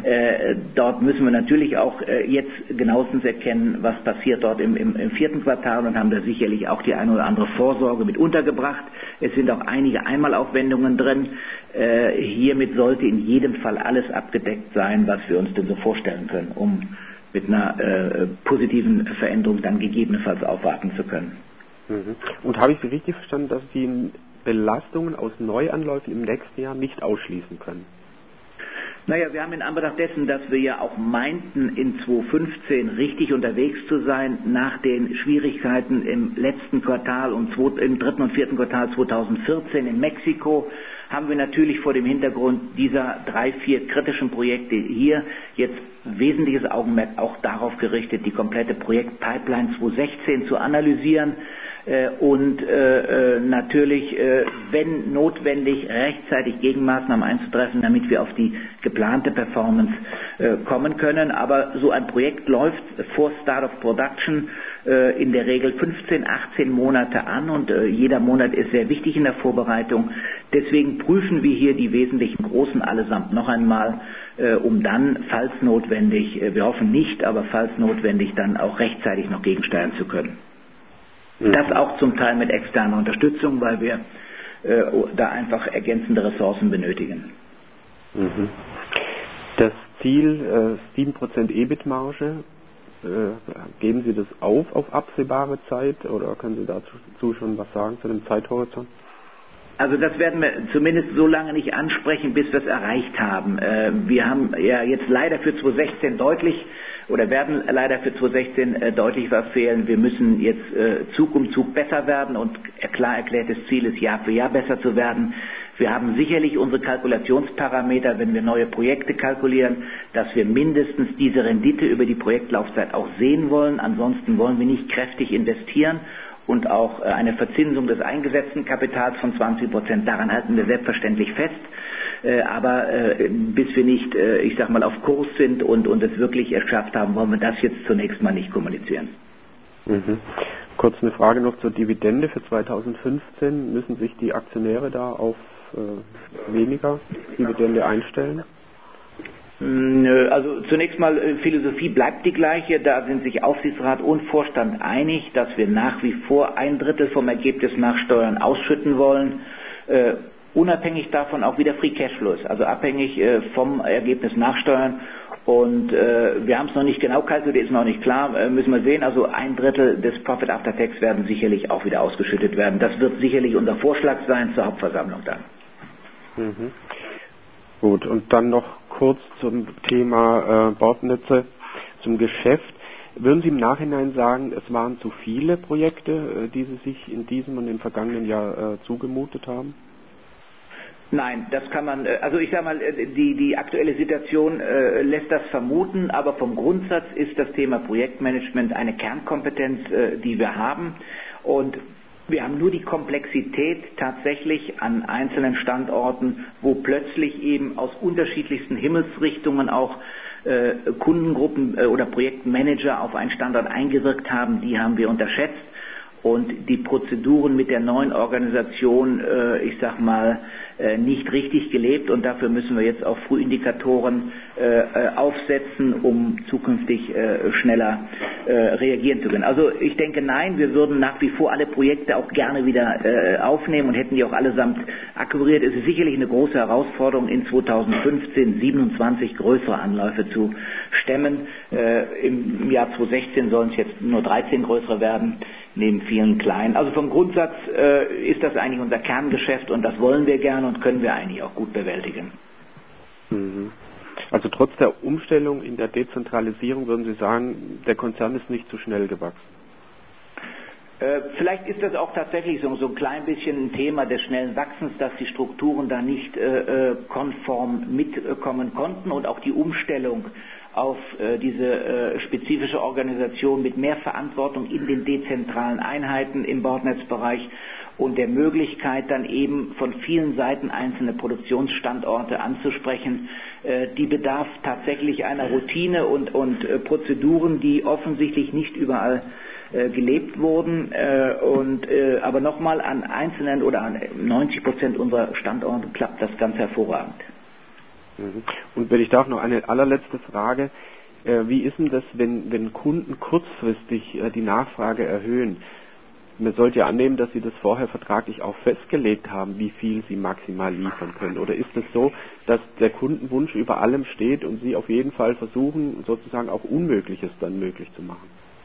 Dort müssen wir natürlich auch jetzt genauestens erkennen, was passiert dort im 4. Quartal und haben da sicherlich auch die eine oder andere Vorsorge mit untergebracht. Es sind auch einige Einmalaufwendungen drin. Hiermit sollte in jedem Fall alles abgedeckt sein, was wir uns denn so vorstellen können, um mit einer positiven Veränderung dann gegebenenfalls aufwarten zu können. Mhm. Und habe ich Sie richtig verstanden, dass Sie Belastungen aus Neuanläufen im nächsten Jahr nicht ausschließen können? Naja, wir haben in Anbetracht dessen, dass wir ja auch meinten, in 2015 richtig unterwegs zu sein, nach den Schwierigkeiten im letzten Quartal und im 3. und 4. Quartal 2014 in Mexiko, haben wir natürlich vor dem Hintergrund dieser 3, 4 kritischen Projekte hier jetzt wesentliches Augenmerk auch darauf gerichtet, die komplette Projektpipeline 2016 zu analysieren und natürlich, wenn notwendig, rechtzeitig Gegenmaßnahmen einzutreffen, damit wir auf die geplante Performance kommen können. Aber so ein Projekt läuft vor Start of Production in der Regel 15, 18 Monate an und jeder Monat ist sehr wichtig in der Vorbereitung. Deswegen prüfen wir hier die wesentlichen Großen allesamt noch einmal, um dann, falls notwendig, wir hoffen nicht, aber falls notwendig, dann auch rechtzeitig noch gegensteuern zu können. Das auch zum Teil mit externer Unterstützung, weil wir da einfach ergänzende Ressourcen benötigen. Mhm. Das Ziel 7% EBIT-Marge, geben Sie das auf absehbare Zeit oder können Sie dazu schon was sagen zu dem Zeithorizont? Also das werden wir zumindest so lange nicht ansprechen, bis wir es erreicht haben. Wir haben ja jetzt leider für 2016 werden leider für 2016 deutlich was fehlen. Wir müssen jetzt Zug um Zug besser werden und klar erklärtes Ziel ist, Jahr für Jahr besser zu werden. Wir haben sicherlich unsere Kalkulationsparameter, wenn wir neue Projekte kalkulieren, dass wir mindestens diese Rendite über die Projektlaufzeit auch sehen wollen. Ansonsten wollen wir nicht kräftig investieren. Und auch eine Verzinsung des eingesetzten Kapitals von 20%, daran halten wir selbstverständlich fest. Aber bis wir nicht, auf Kurs sind und es wirklich erschafft haben, wollen wir das jetzt zunächst mal nicht kommunizieren. Mhm. Kurz eine Frage noch zur Dividende für 2015. Müssen sich die Aktionäre da auf weniger Dividende einstellen? Also zunächst mal, Philosophie bleibt die gleiche. Da sind sich Aufsichtsrat und Vorstand einig, dass wir nach wie vor 1/3 vom Ergebnis nach Steuern ausschütten wollen. Unabhängig davon auch wieder Free Cashflow ist, also abhängig vom Ergebnis nach Steuern. Und wir haben es noch nicht genau kalkuliert, ist noch nicht klar, müssen wir sehen. Also 1/3 des Profit After Tax werden sicherlich auch wieder ausgeschüttet werden. Das wird sicherlich unser Vorschlag sein zur Hauptversammlung dann. Mhm. Gut, und dann noch kurz zum Thema Bordnetze, zum Geschäft. Würden Sie im Nachhinein sagen, es waren zu viele Projekte, die Sie sich in diesem und im vergangenen Jahr zugemutet haben? Nein, das kann man, die aktuelle Situation lässt das vermuten, aber vom Grundsatz ist das Thema Projektmanagement eine Kernkompetenz, die wir haben und wir haben nur die Komplexität tatsächlich an einzelnen Standorten, wo plötzlich eben aus unterschiedlichsten Himmelsrichtungen auch Kundengruppen oder Projektmanager auf einen Standort eingewirkt haben, die haben wir unterschätzt. Und die Prozeduren mit der neuen Organisation, nicht richtig gelebt und dafür müssen wir jetzt auch Frühindikatoren aufsetzen, um zukünftig schneller reagieren zu können. Also ich denke, nein, wir würden nach wie vor alle Projekte auch gerne wieder aufnehmen und hätten die auch allesamt akquiriert. Es ist sicherlich eine große Herausforderung, in 2015 27 größere Anläufe zu stemmen. Im Jahr 2016 sollen es jetzt nur 13 größere werden. neben vielen kleinen. Also vom Grundsatz ist das eigentlich unser Kerngeschäft und das wollen wir gerne und können wir eigentlich auch gut bewältigen. Also trotz der Umstellung in der Dezentralisierung würden Sie sagen, der Konzern ist nicht zu schnell gewachsen? Vielleicht ist das auch tatsächlich so ein klein bisschen ein Thema des schnellen Wachsens, dass die Strukturen da nicht konform mitkommen konnten und auch die Umstellung auf diese spezifische Organisation mit mehr Verantwortung in den dezentralen Einheiten im Bordnetzbereich und der Möglichkeit dann eben von vielen Seiten einzelne Produktionsstandorte anzusprechen, die bedarf tatsächlich einer Routine und Prozeduren, die offensichtlich nicht überall gelebt wurden, aber nochmal an einzelnen oder an 90% unserer Standorte klappt das ganz hervorragend. Und wenn ich darf, noch eine allerletzte Frage. Wie ist denn das, wenn Kunden kurzfristig die Nachfrage erhöhen? Man sollte ja annehmen, dass Sie das vorher vertraglich auch festgelegt haben, wie viel Sie maximal liefern können. Oder ist es so, dass der Kundenwunsch über allem steht und Sie auf jeden Fall versuchen, sozusagen auch Unmögliches dann möglich zu machen?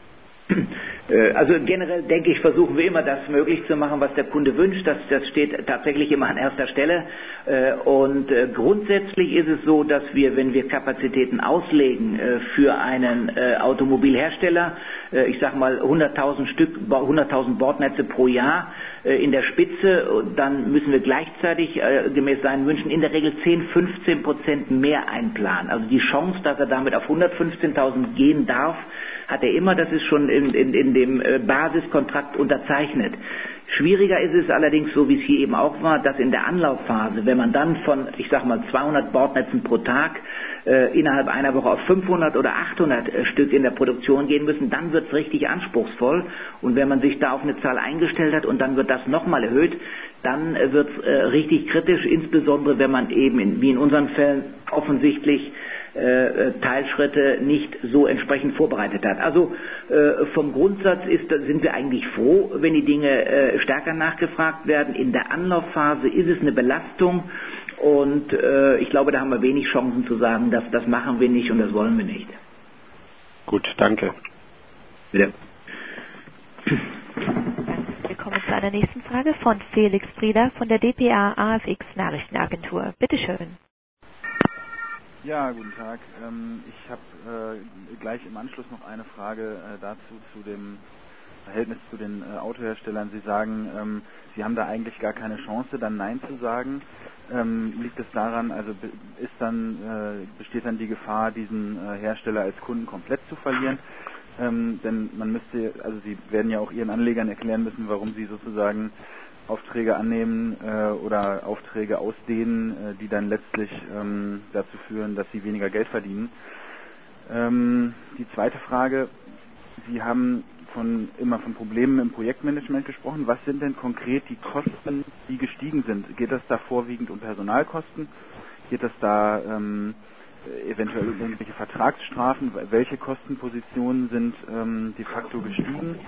Also generell denke ich, versuchen wir immer das möglich zu machen, was der Kunde wünscht. Das steht tatsächlich immer an erster Stelle. Und grundsätzlich ist es so, dass wir, wenn wir Kapazitäten auslegen für einen Automobilhersteller, ich sage mal 100.000 Bordnetze pro Jahr in der Spitze, dann müssen wir gleichzeitig gemäß seinen Wünschen in der Regel 10-15% mehr einplanen. Also die Chance, dass er damit auf 115.000 gehen darf, hat er immer, das ist schon in dem Basiskontrakt unterzeichnet. Schwieriger ist es allerdings, so wie es hier eben auch war, dass in der Anlaufphase, wenn man dann von, ich sag mal, 200 Bordnetzen pro Tag innerhalb einer Woche auf 500 oder 800 Stück in der Produktion gehen müssen, dann wird es richtig anspruchsvoll. Und wenn man sich da auf eine Zahl eingestellt hat und dann wird das nochmal erhöht, dann wird es richtig kritisch, insbesondere wenn man eben, wie in unseren Fällen, offensichtlich Teilschritte nicht so entsprechend vorbereitet hat. Also vom Grundsatz sind wir eigentlich froh, wenn die Dinge stärker nachgefragt werden. In der Anlaufphase ist es eine Belastung und ich glaube, da haben wir wenig Chancen zu sagen, dass das machen wir nicht und das wollen wir nicht. Gut, danke. Bitte. Wir kommen zu einer nächsten Frage von Felix Frieder von der dpa AFX Nachrichtenagentur. Bitte schön. Ja, guten Tag. Ich habe gleich im Anschluss noch eine Frage dazu zu dem Verhältnis zu den Autoherstellern. Sie sagen, Sie haben da eigentlich gar keine Chance, dann Nein zu sagen. Liegt es daran, also besteht dann die Gefahr, diesen Hersteller als Kunden komplett zu verlieren? Denn man müsste, also Sie werden ja auch Ihren Anlegern erklären müssen, warum Sie sozusagen Aufträge annehmen oder Aufträge ausdehnen, die dann letztlich dazu führen, dass sie weniger Geld verdienen. Die zweite Frage, Sie haben immer von Problemen im Projektmanagement gesprochen. Was sind denn konkret die Kosten, die gestiegen sind? Geht das da vorwiegend um Personalkosten? Geht das da eventuell um irgendwelche Vertragsstrafen? Welche Kostenpositionen sind de facto gestiegen?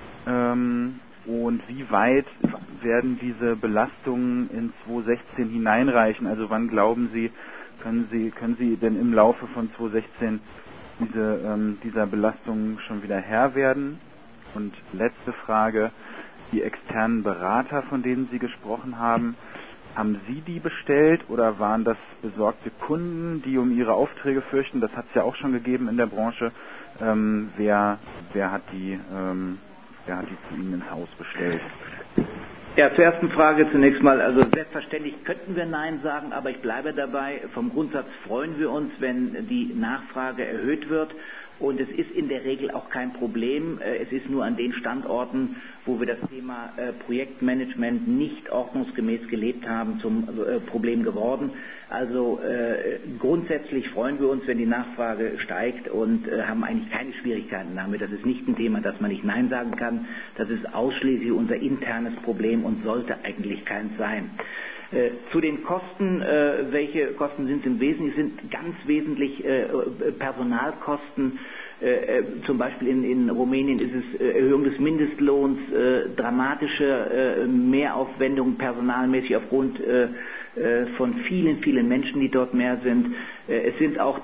Und wie weit werden diese Belastungen in 2016 hineinreichen? Also wann glauben Sie, können Sie denn im Laufe von 2016 dieser Belastung schon wieder Herr werden? Und letzte Frage, die externen Berater, von denen Sie gesprochen haben Sie die bestellt oder waren das besorgte Kunden, die um ihre Aufträge fürchten? Das hat es ja auch schon gegeben in der Branche. Wer hat die zu Ihnen ins Haus bestellt? Ja, zur ersten Frage zunächst mal, also selbstverständlich könnten wir Nein sagen, aber ich bleibe dabei, vom Grundsatz freuen wir uns, wenn die Nachfrage erhöht wird. Und es ist in der Regel auch kein Problem. Es ist nur an den Standorten, wo wir das Thema Projektmanagement nicht ordnungsgemäß gelebt haben, zum Problem geworden. Also grundsätzlich freuen wir uns, wenn die Nachfrage steigt und haben eigentlich keine Schwierigkeiten damit. Das ist nicht ein Thema, dass man nicht Nein sagen kann. Das ist ausschließlich unser internes Problem und sollte eigentlich keins sein. Zu den Kosten, welche Kosten sind es im Wesentlichen? Es sind ganz wesentlich Personalkosten. Zum Beispiel in Rumänien ist es Erhöhung des Mindestlohns, dramatische Mehraufwendungen personalmäßig aufgrund von vielen Menschen, die dort mehr sind. Es sind auch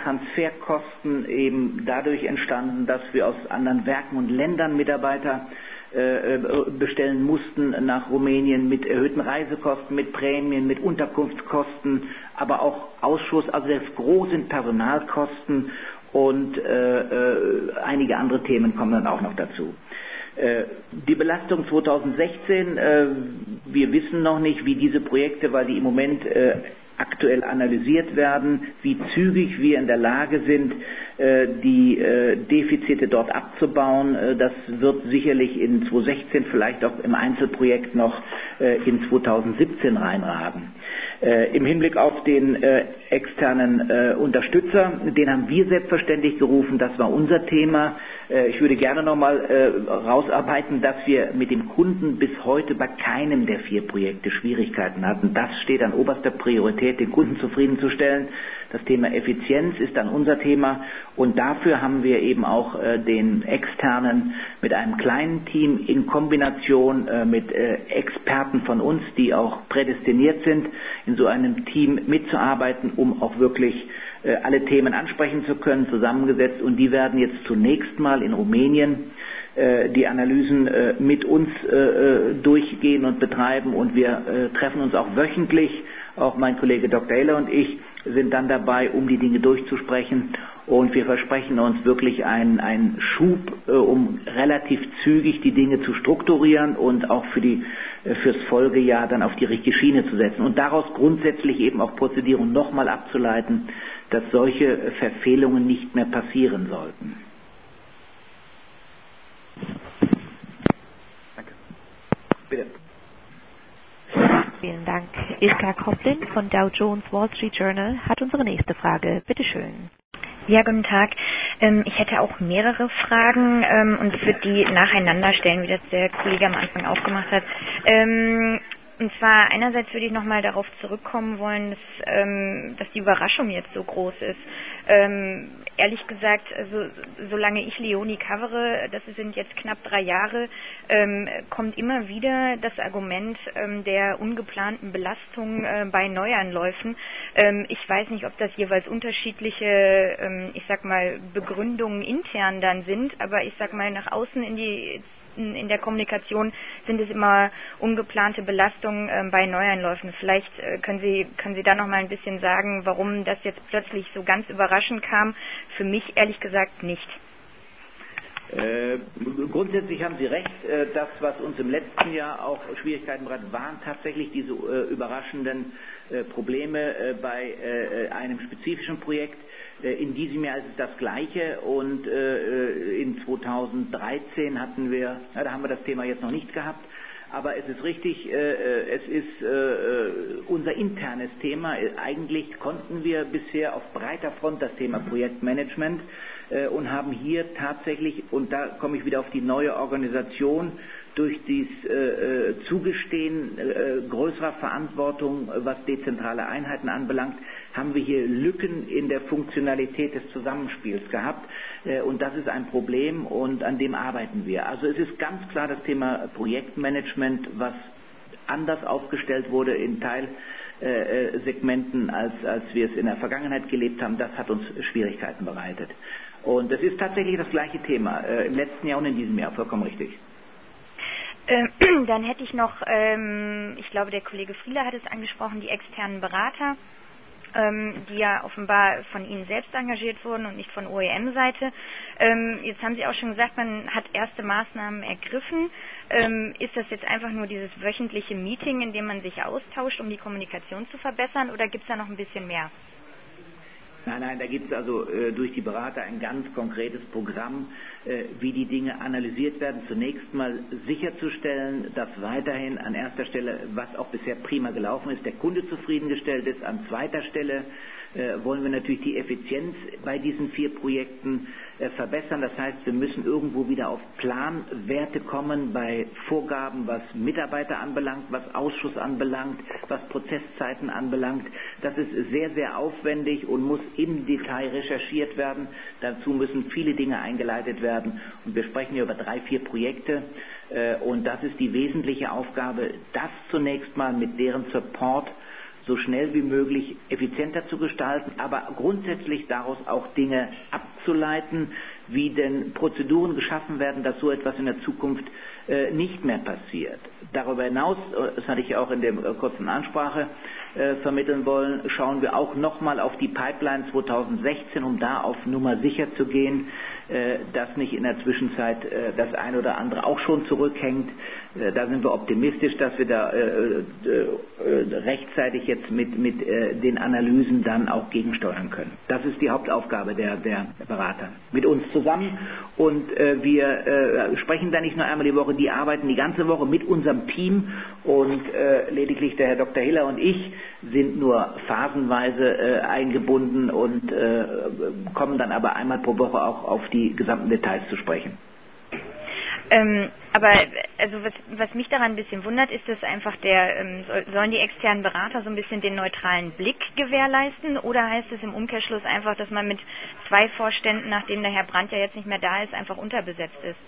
Personaltransferkosten eben dadurch entstanden, dass wir aus anderen Werken und Ländern Mitarbeiter bestellen mussten nach Rumänien mit erhöhten Reisekosten, mit Prämien, mit Unterkunftskosten, aber auch Ausschuss, also selbst groß sind Personalkosten und einige andere Themen kommen dann auch noch dazu. Die Belastung 2016, wir wissen noch nicht, wie diese Projekte, weil die im Moment aktuell analysiert werden, wie zügig wir in der Lage sind, die Defizite dort abzubauen. Das wird sicherlich in 2016 vielleicht auch im Einzelprojekt noch in 2017 reinragen. Im Hinblick auf den externen Unterstützer, den haben wir selbstverständlich gerufen, das war unser Thema. Ich würde gerne nochmal rausarbeiten, dass wir mit dem Kunden bis heute bei keinem der 4 Projekte Schwierigkeiten hatten. Das steht an oberster Priorität, den Kunden zufriedenzustellen. Das Thema Effizienz ist dann unser Thema und dafür haben wir eben auch den externen mit einem kleinen Team in Kombination mit Experten von uns, die auch prädestiniert sind, in so einem Team mitzuarbeiten, um auch wirklich alle Themen ansprechen zu können, zusammengesetzt und die werden jetzt zunächst mal in Rumänien die Analysen mit uns durchgehen und betreiben und wir treffen uns auch wöchentlich, auch mein Kollege Dr. Heller und ich sind dann dabei, um die Dinge durchzusprechen und wir versprechen uns wirklich einen Schub, um relativ zügig die Dinge zu strukturieren und auch fürs Folgejahr dann auf die richtige Schiene zu setzen und daraus grundsätzlich eben auch Prozedierungen nochmal abzuleiten, dass solche Verfehlungen nicht mehr passieren sollten. Danke. Bitte. Vielen Dank. Ilka Koplin von Dow Jones Wall Street Journal hat unsere nächste Frage. Bitte schön. Ja, guten Tag. Ich hätte auch mehrere Fragen und würde die nacheinander stellen, wie das der Kollege am Anfang auch gemacht hat. Und zwar einerseits würde ich nochmal darauf zurückkommen wollen, dass die Überraschung jetzt so groß ist. Ehrlich gesagt, also solange ich Leoni covere, das sind jetzt knapp 3 Jahre, kommt immer wieder das Argument der ungeplanten Belastung bei Neuanläufen. Ich weiß nicht, ob das jeweils unterschiedliche, ich sag mal, Begründungen intern dann sind, aber ich sag mal, nach außen in der Kommunikation sind es immer ungeplante Belastungen bei Neuanläufen. Vielleicht können Sie da noch mal ein bisschen sagen, warum das jetzt plötzlich so ganz überraschend kam. Für mich ehrlich gesagt nicht. Grundsätzlich haben Sie recht, das, was uns im letzten Jahr auch Schwierigkeiten bereitet, waren tatsächlich diese überraschenden Probleme bei einem spezifischen Projekt. In diesem Jahr ist es das Gleiche und in 2013 hatten wir, da haben wir das Thema jetzt noch nicht gehabt, aber es ist richtig, es ist unser internes Thema. Eigentlich konnten wir bisher auf breiter Front das Thema Projektmanagement und haben hier tatsächlich, und da komme ich wieder auf die neue Organisation, durch dieses Zugestehen größerer Verantwortung, was dezentrale Einheiten anbelangt, haben wir hier Lücken in der Funktionalität des Zusammenspiels gehabt. Und das ist ein Problem und an dem arbeiten wir. Also es ist ganz klar das Thema Projektmanagement, was anders aufgestellt wurde in Teilsegmenten, als wir es in der Vergangenheit gelebt haben. Das hat uns Schwierigkeiten bereitet. Und es ist tatsächlich das gleiche Thema im letzten Jahr und in diesem Jahr, vollkommen richtig. Dann hätte ich noch, ich glaube, der Kollege Frieler hat es angesprochen, die externen Berater, die ja offenbar von Ihnen selbst engagiert wurden und nicht von OEM-Seite. Jetzt haben Sie auch schon gesagt, man hat erste Maßnahmen ergriffen. Ist das jetzt einfach nur dieses wöchentliche Meeting, in dem man sich austauscht, um die Kommunikation zu verbessern, oder gibt es da noch ein bisschen mehr? Nein, da gibt es also durch die Berater ein ganz konkretes Programm, wie die Dinge analysiert werden. Zunächst mal sicherzustellen, dass weiterhin an erster Stelle, was auch bisher prima gelaufen ist, der Kunde zufriedengestellt ist. An zweiter Stelle wollen wir natürlich die Effizienz bei diesen 4 Projekten verbessern. Das heißt, wir müssen irgendwo wieder auf Planwerte kommen bei Vorgaben, was Mitarbeiter anbelangt, was Ausschuss anbelangt, was Prozesszeiten anbelangt. Das ist sehr, sehr aufwendig und muss im Detail recherchiert werden. Dazu müssen viele Dinge eingeleitet werden. Und wir sprechen hier über 3, 4 Projekte. Und das ist die wesentliche Aufgabe, das zunächst mal mit deren Support so schnell wie möglich effizienter zu gestalten, aber grundsätzlich daraus auch Dinge abzuleiten, wie denn Prozeduren geschaffen werden, dass so etwas in der Zukunft nicht mehr passiert. Darüber hinaus, das hatte ich auch in der kurzen Ansprache vermitteln wollen, schauen wir auch nochmal auf die Pipeline 2016, um da auf Nummer sicher zu gehen, dass nicht in der Zwischenzeit das eine oder andere auch schon zurückhängt. Da sind wir optimistisch, dass wir da rechtzeitig jetzt mit den Analysen dann auch gegensteuern können. Das ist die Hauptaufgabe der Berater. Mit uns zusammen, und wir sprechen da nicht nur einmal die Woche, die arbeiten die ganze Woche mit unserem Team, und lediglich der Herr Dr. Hiller und ich sind nur phasenweise eingebunden und kommen dann aber einmal pro Woche auch auf die gesamten Details zu sprechen. Aber also was mich daran ein bisschen wundert, ist, dass einfach sollen die externen Berater so ein bisschen den neutralen Blick gewährleisten, oder heißt es im Umkehrschluss einfach, dass man mit 2 Vorständen, nachdem der Herr Brandt ja jetzt nicht mehr da ist, einfach unterbesetzt ist?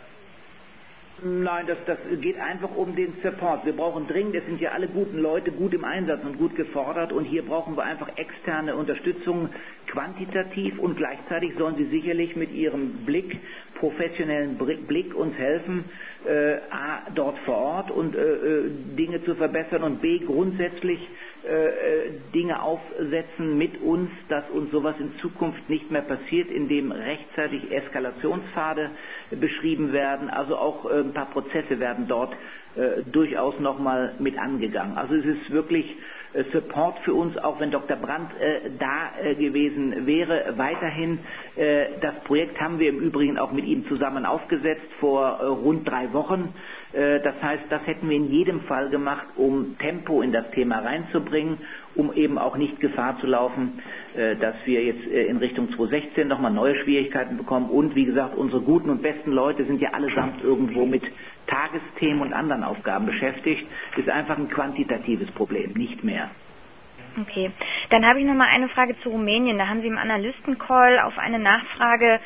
Nein, das geht einfach um den Support. Wir brauchen dringend, es sind ja alle guten Leute gut im Einsatz und gut gefordert, und hier brauchen wir einfach externe Unterstützung, quantitativ, und gleichzeitig sollen sie sicherlich mit ihrem professionellen Blick uns helfen, A, dort vor Ort und Dinge zu verbessern, und B, grundsätzlich Dinge aufsetzen mit uns, dass uns sowas in Zukunft nicht mehr passiert, indem rechtzeitig Eskalationspfade beschrieben werden. Also auch ein paar Prozesse werden dort durchaus nochmal mit angegangen. Also es ist wirklich Support für uns, auch wenn Dr. Brandt da gewesen wäre, weiterhin. Das Projekt haben wir im Übrigen auch mit ihm zusammen aufgesetzt vor rund 3 Wochen. Das heißt, das hätten wir in jedem Fall gemacht, um Tempo in das Thema reinzubringen, um eben auch nicht Gefahr zu laufen, dass wir jetzt in Richtung 2016 nochmal neue Schwierigkeiten bekommen. Und wie gesagt, unsere guten und besten Leute sind ja allesamt irgendwo mit Tagesthemen und anderen Aufgaben beschäftigt. Ist einfach ein quantitatives Problem, nicht mehr. Okay, dann habe ich noch mal eine Frage zu Rumänien. Da haben Sie im Analystencall auf eine Nachfrage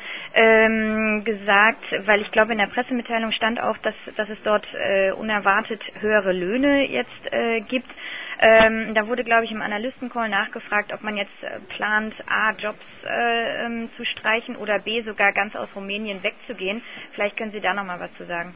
gesagt, weil ich glaube, in der Pressemitteilung stand auch, dass es dort unerwartet höhere Löhne jetzt gibt. Da wurde, glaube ich, im Analystencall nachgefragt, ob man jetzt plant, A, Jobs zu streichen, oder B, sogar ganz aus Rumänien wegzugehen. Vielleicht können Sie da noch mal was zu sagen.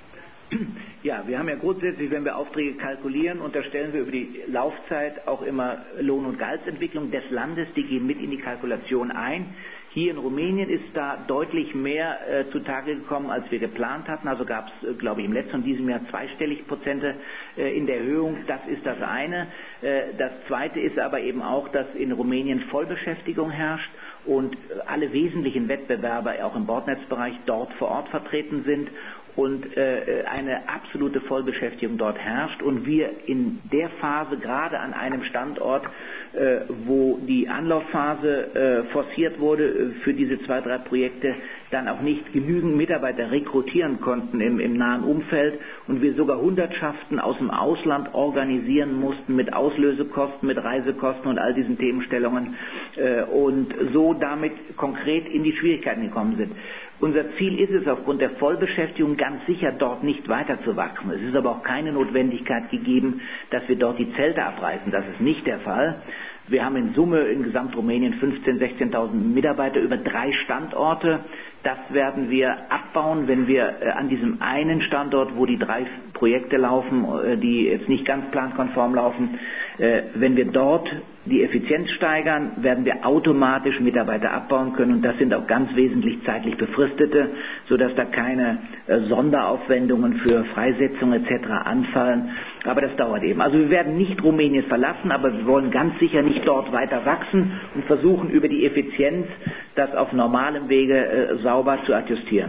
Ja, wir haben ja grundsätzlich, wenn wir Aufträge kalkulieren, unterstellen wir über die Laufzeit auch immer Lohn- und Gehaltsentwicklung des Landes, die gehen mit in die Kalkulation ein. Hier in Rumänien ist da deutlich mehr zutage gekommen, als wir geplant hatten. Also gab es, glaube ich, im letzten und diesem Jahr zweistellig Prozente in der Erhöhung. Das ist das eine. Das zweite ist aber eben auch, dass in Rumänien Vollbeschäftigung herrscht und alle wesentlichen Wettbewerber auch im Bordnetzbereich dort vor Ort vertreten sind und eine absolute Vollbeschäftigung dort herrscht, und wir in der Phase gerade an einem Standort, wo die Anlaufphase forciert wurde für diese 2, 3 Projekte, dann auch nicht genügend Mitarbeiter rekrutieren konnten im nahen Umfeld, und wir sogar Hundertschaften aus dem Ausland organisieren mussten mit Auslösekosten, mit Reisekosten und all diesen Themenstellungen, und so damit konkret in die Schwierigkeiten gekommen sind. Unser Ziel ist es, aufgrund der Vollbeschäftigung ganz sicher dort nicht weiter zu wachsen. Es ist aber auch keine Notwendigkeit gegeben, dass wir dort die Zelte abreißen. Das ist nicht der Fall. Wir haben in Summe in Gesamtrumänien 15.000, 16.000 Mitarbeiter über 3 Standorte. Das werden wir abbauen, wenn wir an diesem einen Standort, wo die 3 Projekte laufen, die jetzt nicht ganz plankonform laufen, wenn wir dort die Effizienz steigern, werden wir automatisch Mitarbeiter abbauen können, und das sind auch ganz wesentlich zeitlich befristete, sodass da keine Sonderaufwendungen für Freisetzung etc. anfallen. Aber das dauert eben. Also wir werden nicht Rumänien verlassen, aber wir wollen ganz sicher nicht dort weiter wachsen und versuchen über die Effizienz das auf normalem Wege sauber zu adjustieren.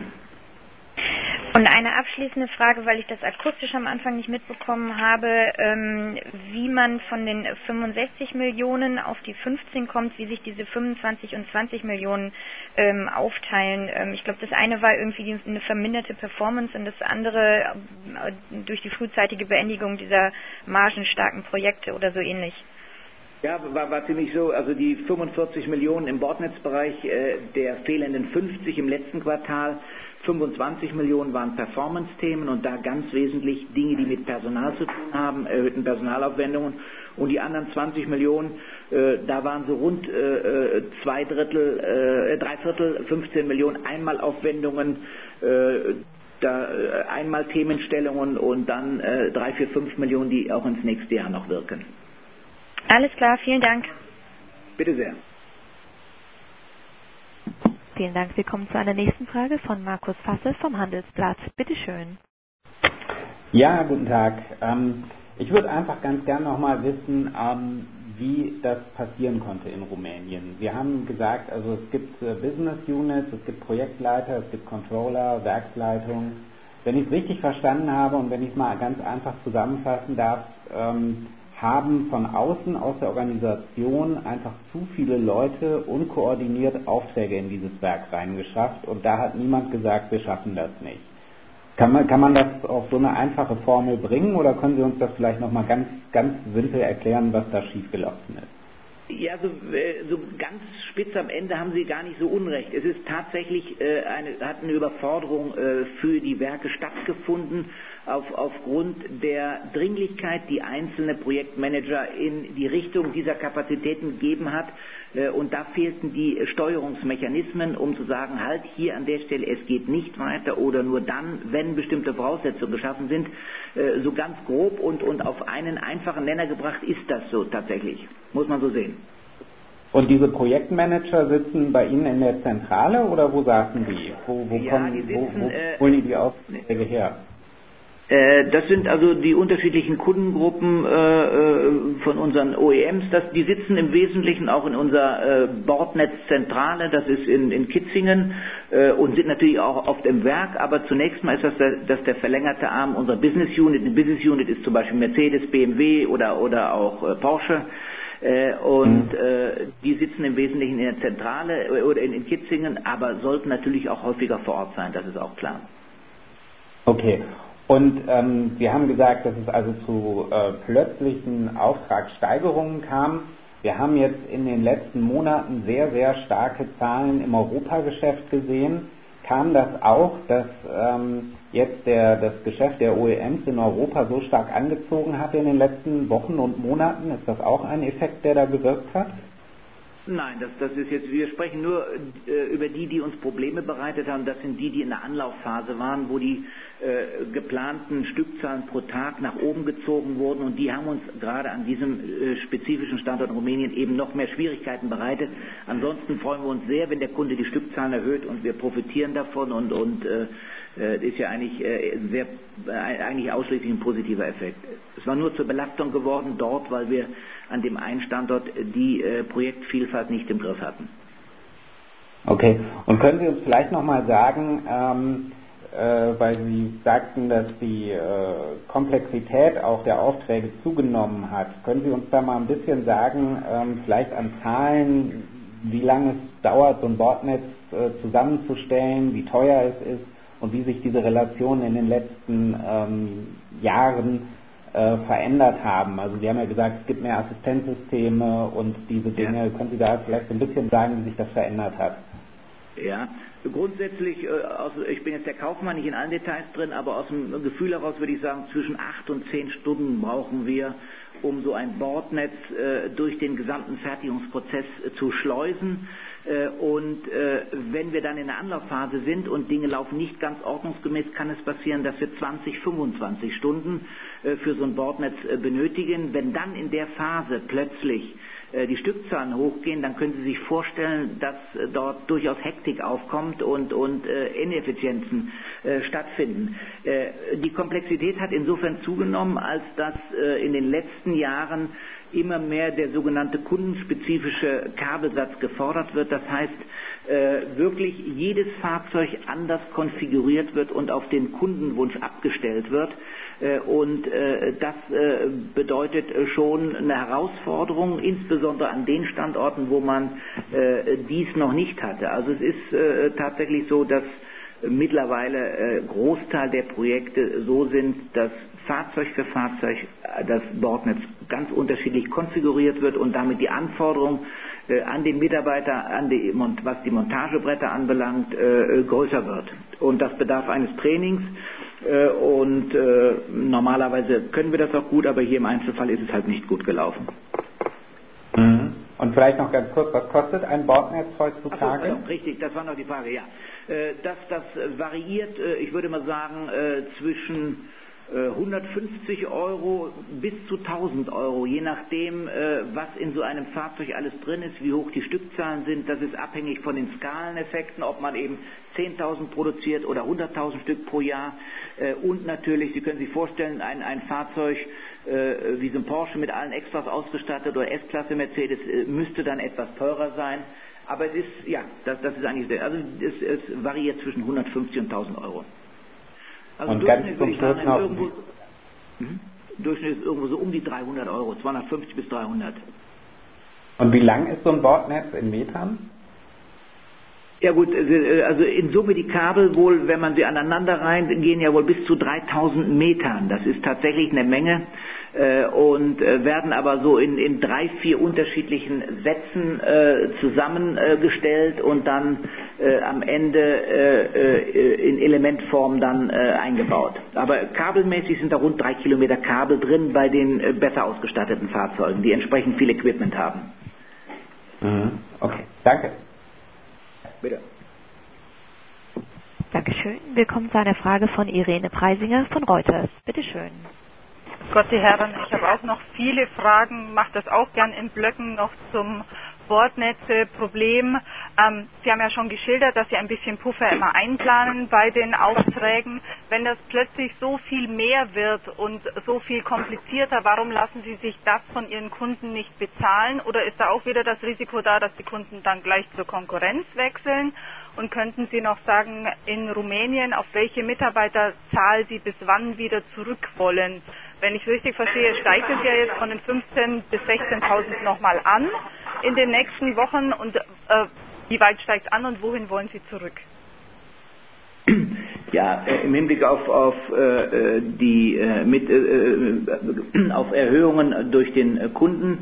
Und eine abschließende Frage, weil ich das akustisch am Anfang nicht mitbekommen habe, wie man von den 65 Millionen auf die 15 kommt, wie sich diese 25 und 20 Millionen aufteilen. Ich glaube, das eine war irgendwie eine verminderte Performance und das andere durch die frühzeitige Beendigung dieser margenstarken Projekte oder so ähnlich. Ja, war ziemlich so. Also die 45 Millionen im Bordnetzbereich, der fehlenden 50 im letzten Quartal, 25 Millionen waren Performance-Themen und da ganz wesentlich Dinge, die mit Personal zu tun haben, erhöhten Personalaufwendungen. Und die anderen 20 Millionen, da waren so rund 3 Viertel, 15 Millionen Einmalaufwendungen, da einmal Themenstellungen und dann 3, 4, 5 Millionen, die auch ins nächste Jahr noch wirken. Alles klar, vielen Dank. Bitte sehr. Vielen Dank. Wir kommen zu einer nächsten Frage von Markus Fasse vom Handelsblatt. Bitte schön. Ja, guten Tag. Ich würde einfach ganz gern nochmal wissen, wie das passieren konnte in Rumänien. Sie haben gesagt, also es gibt Business Units, es gibt Projektleiter, es gibt Controller, Werksleitung. Wenn ich es richtig verstanden habe und wenn ich es mal ganz einfach zusammenfassen darf, haben von außen aus der Organisation einfach zu viele Leute unkoordiniert Aufträge in dieses Werk reingeschafft und da hat niemand gesagt, wir schaffen das nicht. Kann man das auf so eine einfache Formel bringen oder können Sie uns das vielleicht nochmal ganz simpel erklären, was da schiefgelaufen ist? Ja, so ganz spitz am Ende haben Sie gar nicht so unrecht. Es ist tatsächlich hat eine Überforderung für die Werke stattgefunden aufgrund der Dringlichkeit, die einzelne Projektmanager in die Richtung dieser Kapazitäten gegeben hat. Und da fehlten die Steuerungsmechanismen, um zu sagen, halt hier an der Stelle, es geht nicht weiter oder nur dann, wenn bestimmte Voraussetzungen geschaffen sind. So ganz grob und auf einen einfachen Nenner gebracht ist das so tatsächlich. Muss man so sehen. Und diese Projektmanager sitzen bei Ihnen in der Zentrale oder wo saßen die? Wo holen die Aufträge her? Das sind also die unterschiedlichen Kundengruppen von unseren OEMs. Die sitzen im Wesentlichen auch in unserer Bordnetzzentrale, das ist in Kitzingen und sind natürlich auch oft im Werk, aber zunächst mal ist das der verlängerte Arm unserer Business Unit. Eine Business Unit ist zum Beispiel Mercedes, BMW oder auch Porsche. Die sitzen im Wesentlichen in der Zentrale oder in Kitzingen, aber sollten natürlich auch häufiger vor Ort sein, das ist auch klar. Okay. Und Sie haben gesagt, dass es also zu plötzlichen Auftragssteigerungen kam. Wir haben jetzt in den letzten Monaten sehr, sehr starke Zahlen im Europageschäft gesehen. Kam das auch, dass jetzt das Geschäft der OEMs in Europa so stark angezogen hat in den letzten Wochen und Monaten? Ist das auch ein Effekt, der da gewirkt hat? Nein, das ist jetzt, wir sprechen nur über die uns Probleme bereitet haben. Das sind die in der Anlaufphase waren, wo die geplanten Stückzahlen pro Tag nach oben gezogen wurden und die haben uns gerade an diesem spezifischen Standort in Rumänien eben noch mehr Schwierigkeiten bereitet. Ansonsten freuen wir uns sehr, wenn der Kunde die Stückzahlen erhöht und wir profitieren davon und ist ja eigentlich ausschließlich ein positiver Effekt. Es war nur zur Belastung geworden dort, weil wir an dem einen Standort die Projektvielfalt nicht im Griff hatten. Okay, und können Sie uns vielleicht nochmal sagen, weil Sie sagten, dass die Komplexität auch der Aufträge zugenommen hat, können Sie uns da mal ein bisschen sagen, vielleicht an Zahlen, wie lange es dauert, so ein Bordnetz zusammenzustellen, wie teuer es ist und wie sich diese Relationen in den letzten Jahren verändert haben. Also Sie haben ja gesagt, es gibt mehr Assistenzsysteme und diese Dinge. Ja. Können Sie da vielleicht ein bisschen sagen, wie sich das verändert hat? Ja, grundsätzlich, ich bin jetzt der Kaufmann, nicht in allen Details drin, aber aus dem Gefühl heraus würde ich sagen, zwischen 8 und 10 Stunden brauchen wir, um so ein Bordnetz durch den gesamten Fertigungsprozess zu schleusen. Und wenn wir dann in der Anlaufphase sind und Dinge laufen nicht ganz ordnungsgemäß, kann es passieren, dass wir 20, 25 Stunden für so ein Bordnetz benötigen. Wenn dann in der Phase plötzlich die Stückzahlen hochgehen, dann können Sie sich vorstellen, dass dort durchaus Hektik aufkommt und Ineffizienzen stattfinden. Die Komplexität hat insofern zugenommen, als dass in den letzten Jahren immer mehr der sogenannte kundenspezifische Kabelsatz gefordert wird. Das heißt, wirklich jedes Fahrzeug anders konfiguriert wird und auf den Kundenwunsch abgestellt wird. Das bedeutet schon eine Herausforderung, insbesondere an den Standorten, wo man dies noch nicht hatte. Also es ist tatsächlich so, dass mittlerweile Großteil der Projekte so sind, dass Fahrzeug für Fahrzeug das Bordnetz ganz unterschiedlich konfiguriert wird und damit die Anforderung an den Mitarbeiter, was die Montagebretter anbelangt, größer wird. Und das bedarf eines Trainings und normalerweise können wir das auch gut, aber hier im Einzelfall ist es halt nicht gut gelaufen. Und vielleicht noch ganz kurz, was kostet ein Bordnetz heutzutage? Ach so, richtig, das war noch die Frage, ja. Das variiert, ich würde mal sagen, zwischen 150 Euro bis zu 1000 Euro, je nachdem, was in so einem Fahrzeug alles drin ist, wie hoch die Stückzahlen sind. Das ist abhängig von den Skaleneffekten, ob man eben 10.000 produziert oder 100.000 Stück pro Jahr. Und natürlich, Sie können sich vorstellen, ein Fahrzeug wie so ein Porsche mit allen Extras ausgestattet oder S-Klasse Mercedes müsste dann etwas teurer sein. Aber es ist, ja, das ist eigentlich, also es variiert zwischen 150 und 1000 Euro. Also und Durchschnitt würde ich sagen, Durchschnitt ist irgendwo so um die 300 Euro, 250 bis 300. Und wie lang ist so ein Bordnetz in Metern? Ja gut, also in Summe die Kabel wohl, wenn man sie aneinander reiht, gehen ja wohl bis zu 3000 Metern. Das ist tatsächlich eine Menge und werden aber so in 3-4 unterschiedlichen Sätzen zusammengestellt und dann am Ende in Elementform dann eingebaut. Aber kabelmäßig sind da rund 3 Kilometer Kabel drin bei den besser ausgestatteten Fahrzeugen, die entsprechend viel Equipment haben. Okay, danke. Bitte. Dankeschön. Wir kommen zu einer Frage von Irene Preisinger von Reuters. Bitte schön. Gott, die Herren, ich habe auch noch viele Fragen, mache das auch gern in Blöcken noch zum Bordnetze-Problem. Sie haben ja schon geschildert, dass Sie ein bisschen Puffer immer einplanen bei den Aufträgen. Wenn das plötzlich so viel mehr wird und so viel komplizierter, warum lassen Sie sich das von Ihren Kunden nicht bezahlen? Oder ist da auch wieder das Risiko da, dass die Kunden dann gleich zur Konkurrenz wechseln? Und könnten Sie noch sagen, in Rumänien, auf welche Mitarbeiterzahl Sie bis wann wieder zurück wollen? Wenn ich richtig verstehe, steigt es ja jetzt von den 15.000 bis 16.000 nochmal an in den nächsten Wochen. Und wie weit steigt es an und wohin wollen Sie zurück? Ja, im Hinblick auf Erhöhungen durch den Kunden,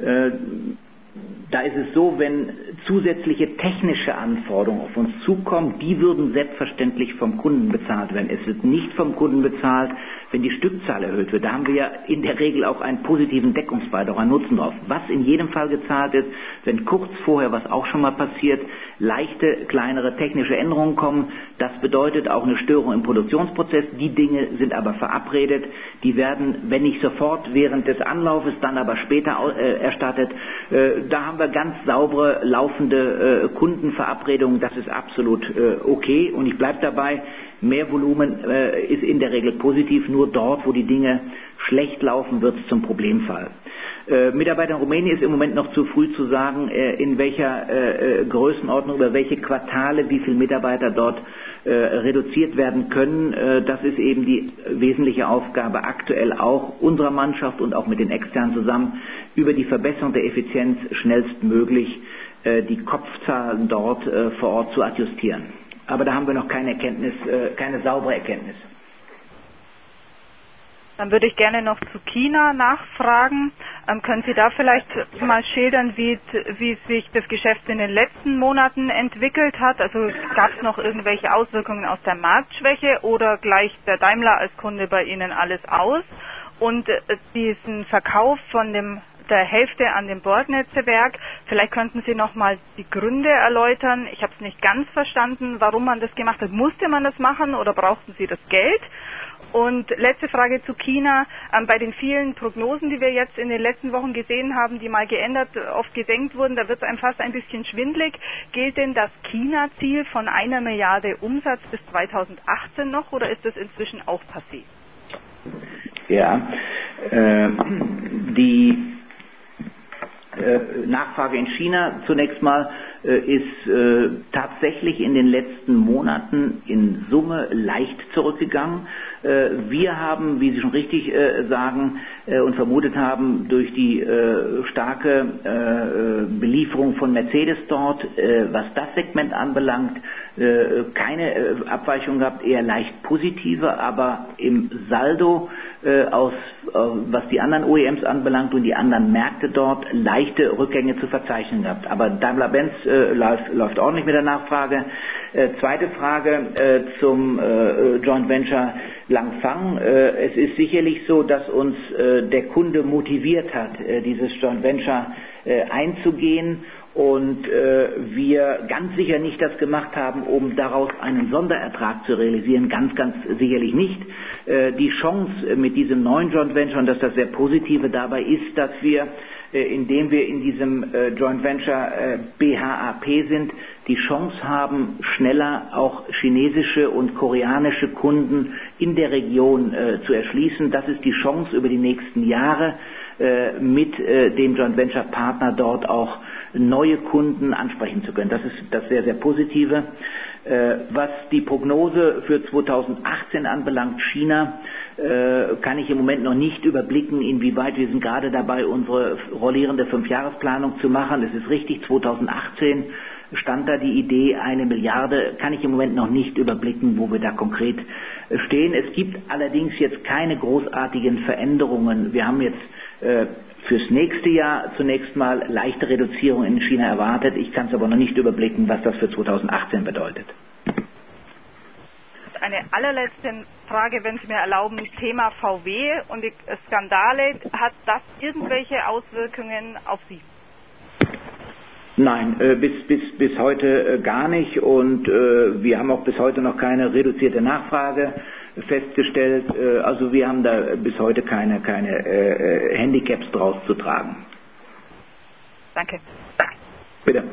da ist es so, wenn zusätzliche technische Anforderungen auf uns zukommen, die würden selbstverständlich vom Kunden bezahlt werden. Es wird nicht vom Kunden bezahlt, wenn die Stückzahl erhöht wird. Da haben wir ja in der Regel auch einen positiven Deckungsbeitrag, einen Nutzen drauf. Was in jedem Fall gezahlt ist, wenn kurz vorher, was auch schon mal passiert, leichte, kleinere technische Änderungen kommen, das bedeutet auch eine Störung im Produktionsprozess. Die Dinge sind aber verabredet. Die werden, wenn nicht sofort während des Anlaufes, dann aber später erstattet. Da haben wir ganz saubere, laufende Kundenverabredungen. Das ist absolut okay. Und ich bleibe dabei, mehr Volumen ist in der Regel positiv. Nur dort, wo die Dinge schlecht laufen, wird es zum Problemfall. Mitarbeiter in Rumänien ist im Moment noch zu früh zu sagen, in welcher Größenordnung, über welche Quartale, wie viele Mitarbeiter dort reduziert werden können. Das ist eben die wesentliche Aufgabe aktuell auch unserer Mannschaft und auch mit den Externen zusammen, über die Verbesserung der Effizienz schnellstmöglich die Kopfzahlen dort vor Ort zu adjustieren. Aber da haben wir noch keine Erkenntnis, keine saubere Erkenntnis. Dann würde ich gerne noch zu China nachfragen. Können Sie da vielleicht mal schildern, wie sich das Geschäft in den letzten Monaten entwickelt hat? Also gab es noch irgendwelche Auswirkungen aus der Marktschwäche oder gleicht der Daimler als Kunde bei Ihnen alles aus? Und diesen Verkauf von der Hälfte an dem Bordnetzewerk, vielleicht könnten Sie noch mal die Gründe erläutern. Ich habe es nicht ganz verstanden, warum man das gemacht hat. Musste man das machen oder brauchten Sie das Geld? Und letzte Frage zu China. Bei den vielen Prognosen, die wir jetzt in den letzten Wochen gesehen haben, die mal geändert, oft gesenkt wurden, da wird es einem fast ein bisschen schwindlig. Gilt denn das China-Ziel von 1 Milliarde Umsatz bis 2018 noch oder ist das inzwischen auch passé? Ja, die Nachfrage in China zunächst mal ist tatsächlich in den letzten Monaten in Summe leicht zurückgegangen. Wir haben, wie Sie schon richtig sagen und vermutet haben, durch die starke Belieferung von Mercedes dort, was das Segment anbelangt, keine Abweichung gehabt, eher leicht positive, aber im Saldo, was die anderen OEMs anbelangt und die anderen Märkte dort, leichte Rückgänge zu verzeichnen gehabt. Aber Daimler-Benz läuft ordentlich mit der Nachfrage. Zweite Frage zum Joint Venture Langfang. Es ist sicherlich so, dass uns der Kunde motiviert hat, dieses Joint Venture einzugehen und wir ganz sicher nicht das gemacht haben, um daraus einen Sonderertrag zu realisieren, ganz sicherlich nicht. Die Chance mit diesem neuen Joint Venture, und das sehr Positive dabei ist, dass wir, indem wir in diesem Joint Venture BHAP sind, die Chance haben, schneller auch chinesische und koreanische Kunden in der Region zu erschließen. Das ist die Chance über die nächsten Jahre, mit dem Joint Venture Partner dort auch neue Kunden ansprechen zu können. Das ist das sehr Positive. Was die Prognose für 2018 anbelangt, China, kann ich im Moment noch nicht überblicken, inwieweit. Wir sind gerade dabei, unsere rollierende 5-Jahresplanung zu machen. Es ist richtig, 2018 stand da die Idee, 1 Milliarde, kann ich im Moment noch nicht überblicken, wo wir da konkret stehen. Es gibt allerdings jetzt keine großartigen Veränderungen. Wir haben jetzt fürs nächste Jahr zunächst mal leichte Reduzierung in China erwartet. Ich kann es aber noch nicht überblicken, was das für 2018 bedeutet. Eine allerletzte Frage, wenn Sie mir erlauben, Thema VW und die Skandale. Hat das irgendwelche Auswirkungen auf Sie? Nein, bis heute gar nicht, und wir haben auch bis heute noch keine reduzierte Nachfrage festgestellt. Also wir haben da bis heute keine Handicaps draus zu tragen. Danke. Bitte.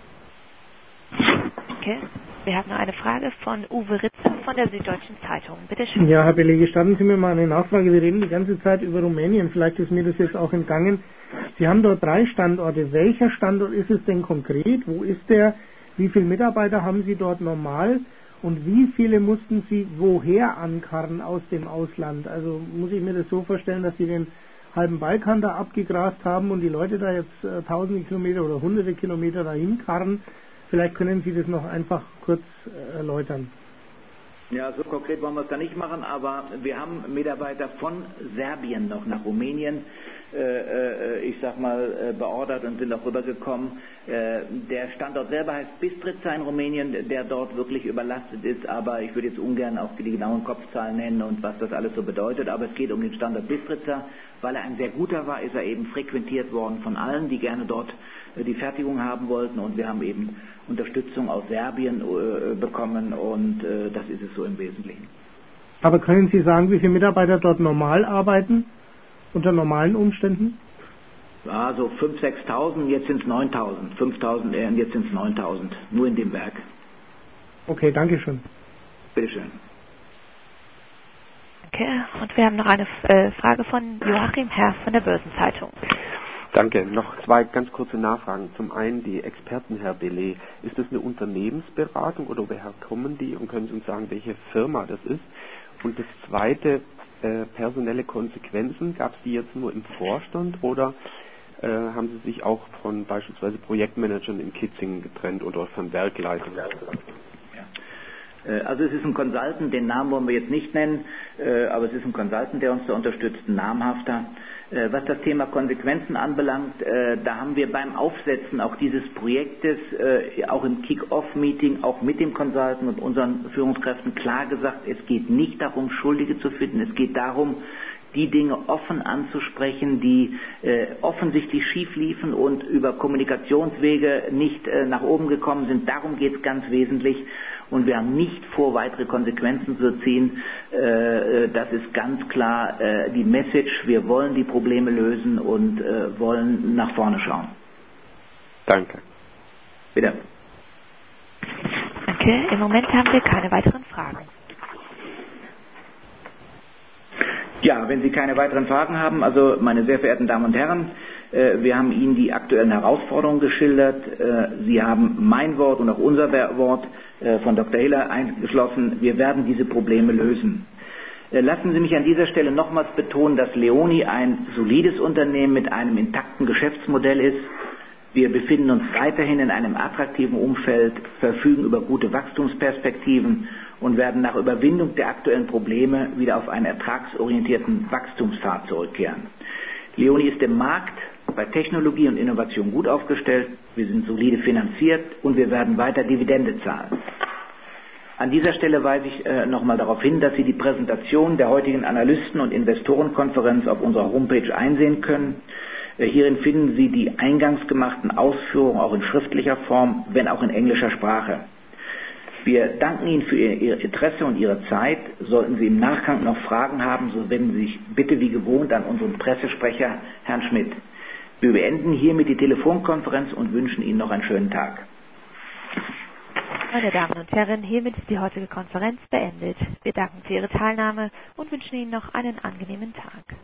Okay. Wir haben noch eine Frage von Uwe Ritzer von der Süddeutschen Zeitung. Bitte schön. Ja, Herr Belle, gestatten Sie mir mal eine Nachfrage. Wir reden die ganze Zeit über Rumänien. Vielleicht ist mir das jetzt auch entgangen. Sie haben dort 3 Standorte. Welcher Standort ist es denn konkret? Wo ist der? Wie viele Mitarbeiter haben Sie dort normal? Und wie viele mussten Sie woher ankarren aus dem Ausland? Also muss ich mir das so vorstellen, dass Sie den halben Balkan da abgegrast haben und die Leute da jetzt tausende Kilometer oder hunderte Kilometer dahin karren? Vielleicht können Sie das noch einfach kurz erläutern. Ja, so konkret wollen wir es da nicht machen, aber wir haben Mitarbeiter von Serbien noch nach Rumänien, beordert und sind auch rübergekommen. Der Standort selber heißt Bistrița in Rumänien, der dort wirklich überlastet ist, aber ich würde jetzt ungern auch die genauen Kopfzahlen nennen und was das alles so bedeutet, aber es geht um den Standort Bistrița. Weil er ein sehr guter war, ist er eben frequentiert worden von allen, die gerne dort die Fertigung haben wollten, und wir haben eben Unterstützung aus Serbien bekommen, und das ist es so im Wesentlichen. Aber können Sie sagen, wie viele Mitarbeiter dort normal arbeiten, unter normalen Umständen? Ja, so 5.000, 6.000, jetzt sind es 9.000. 5.000 und jetzt sind es 9.000, nur in dem Werk. Okay, danke schön. Bitteschön. Okay, und wir haben noch eine Frage von Joachim Herr von der Börsenzeitung. Danke. Noch 2 ganz kurze Nachfragen. Zum einen die Experten, Herr Bellet. Ist das eine Unternehmensberatung oder woher kommen die? Und können Sie uns sagen, welche Firma das ist? Und das zweite, personelle Konsequenzen. Gab es die jetzt nur im Vorstand oder haben Sie sich auch von beispielsweise Projektmanagern in Kitzingen getrennt oder von Werkleitern? Also es ist ein Consultant, den Namen wollen wir jetzt nicht nennen, aber es ist ein Consultant, der uns da unterstützt, ein namhafter. Was das Thema Konsequenzen anbelangt, da haben wir beim Aufsetzen auch dieses Projektes, auch im Kick-Off-Meeting, auch mit dem Consultant und unseren Führungskräften klar gesagt, es geht nicht darum, Schuldige zu finden, es geht darum, die Dinge offen anzusprechen, die offensichtlich schief liefen und über Kommunikationswege nicht nach oben gekommen sind. Darum geht es ganz wesentlich. Und wir haben nicht vor, weitere Konsequenzen zu ziehen. Das ist ganz klar die Message. Wir wollen die Probleme lösen und wollen nach vorne schauen. Danke. Bitte. Okay, im Moment haben wir keine weiteren Fragen. Ja, wenn Sie keine weiteren Fragen haben, also meine sehr verehrten Damen und Herren, wir haben Ihnen die aktuellen Herausforderungen geschildert. Sie haben mein Wort und auch unser Wort von Dr. Hiller eingeschlossen. Wir werden diese Probleme lösen. Lassen Sie mich an dieser Stelle nochmals betonen, dass Leoni ein solides Unternehmen mit einem intakten Geschäftsmodell ist. Wir befinden uns weiterhin in einem attraktiven Umfeld, verfügen über gute Wachstumsperspektiven und werden nach Überwindung der aktuellen Probleme wieder auf einen ertragsorientierten Wachstumspfad zurückkehren. Leoni ist im Markt bei Technologie und Innovation gut aufgestellt, wir sind solide finanziert und wir werden weiter Dividende zahlen. An dieser Stelle weise ich nochmal darauf hin, dass Sie die Präsentation der heutigen Analysten- und Investorenkonferenz auf unserer Homepage einsehen können. Hierin finden Sie die eingangs gemachten Ausführungen auch in schriftlicher Form, wenn auch in englischer Sprache. Wir danken Ihnen für Ihr Interesse und Ihre Zeit. Sollten Sie im Nachgang noch Fragen haben, so wenden Sie sich bitte wie gewohnt an unseren Pressesprecher, Herrn Schmidt. Wir beenden hiermit die Telefonkonferenz und wünschen Ihnen noch einen schönen Tag. Meine Damen und Herren, hiermit ist die heutige Konferenz beendet. Wir danken für Ihre Teilnahme und wünschen Ihnen noch einen angenehmen Tag.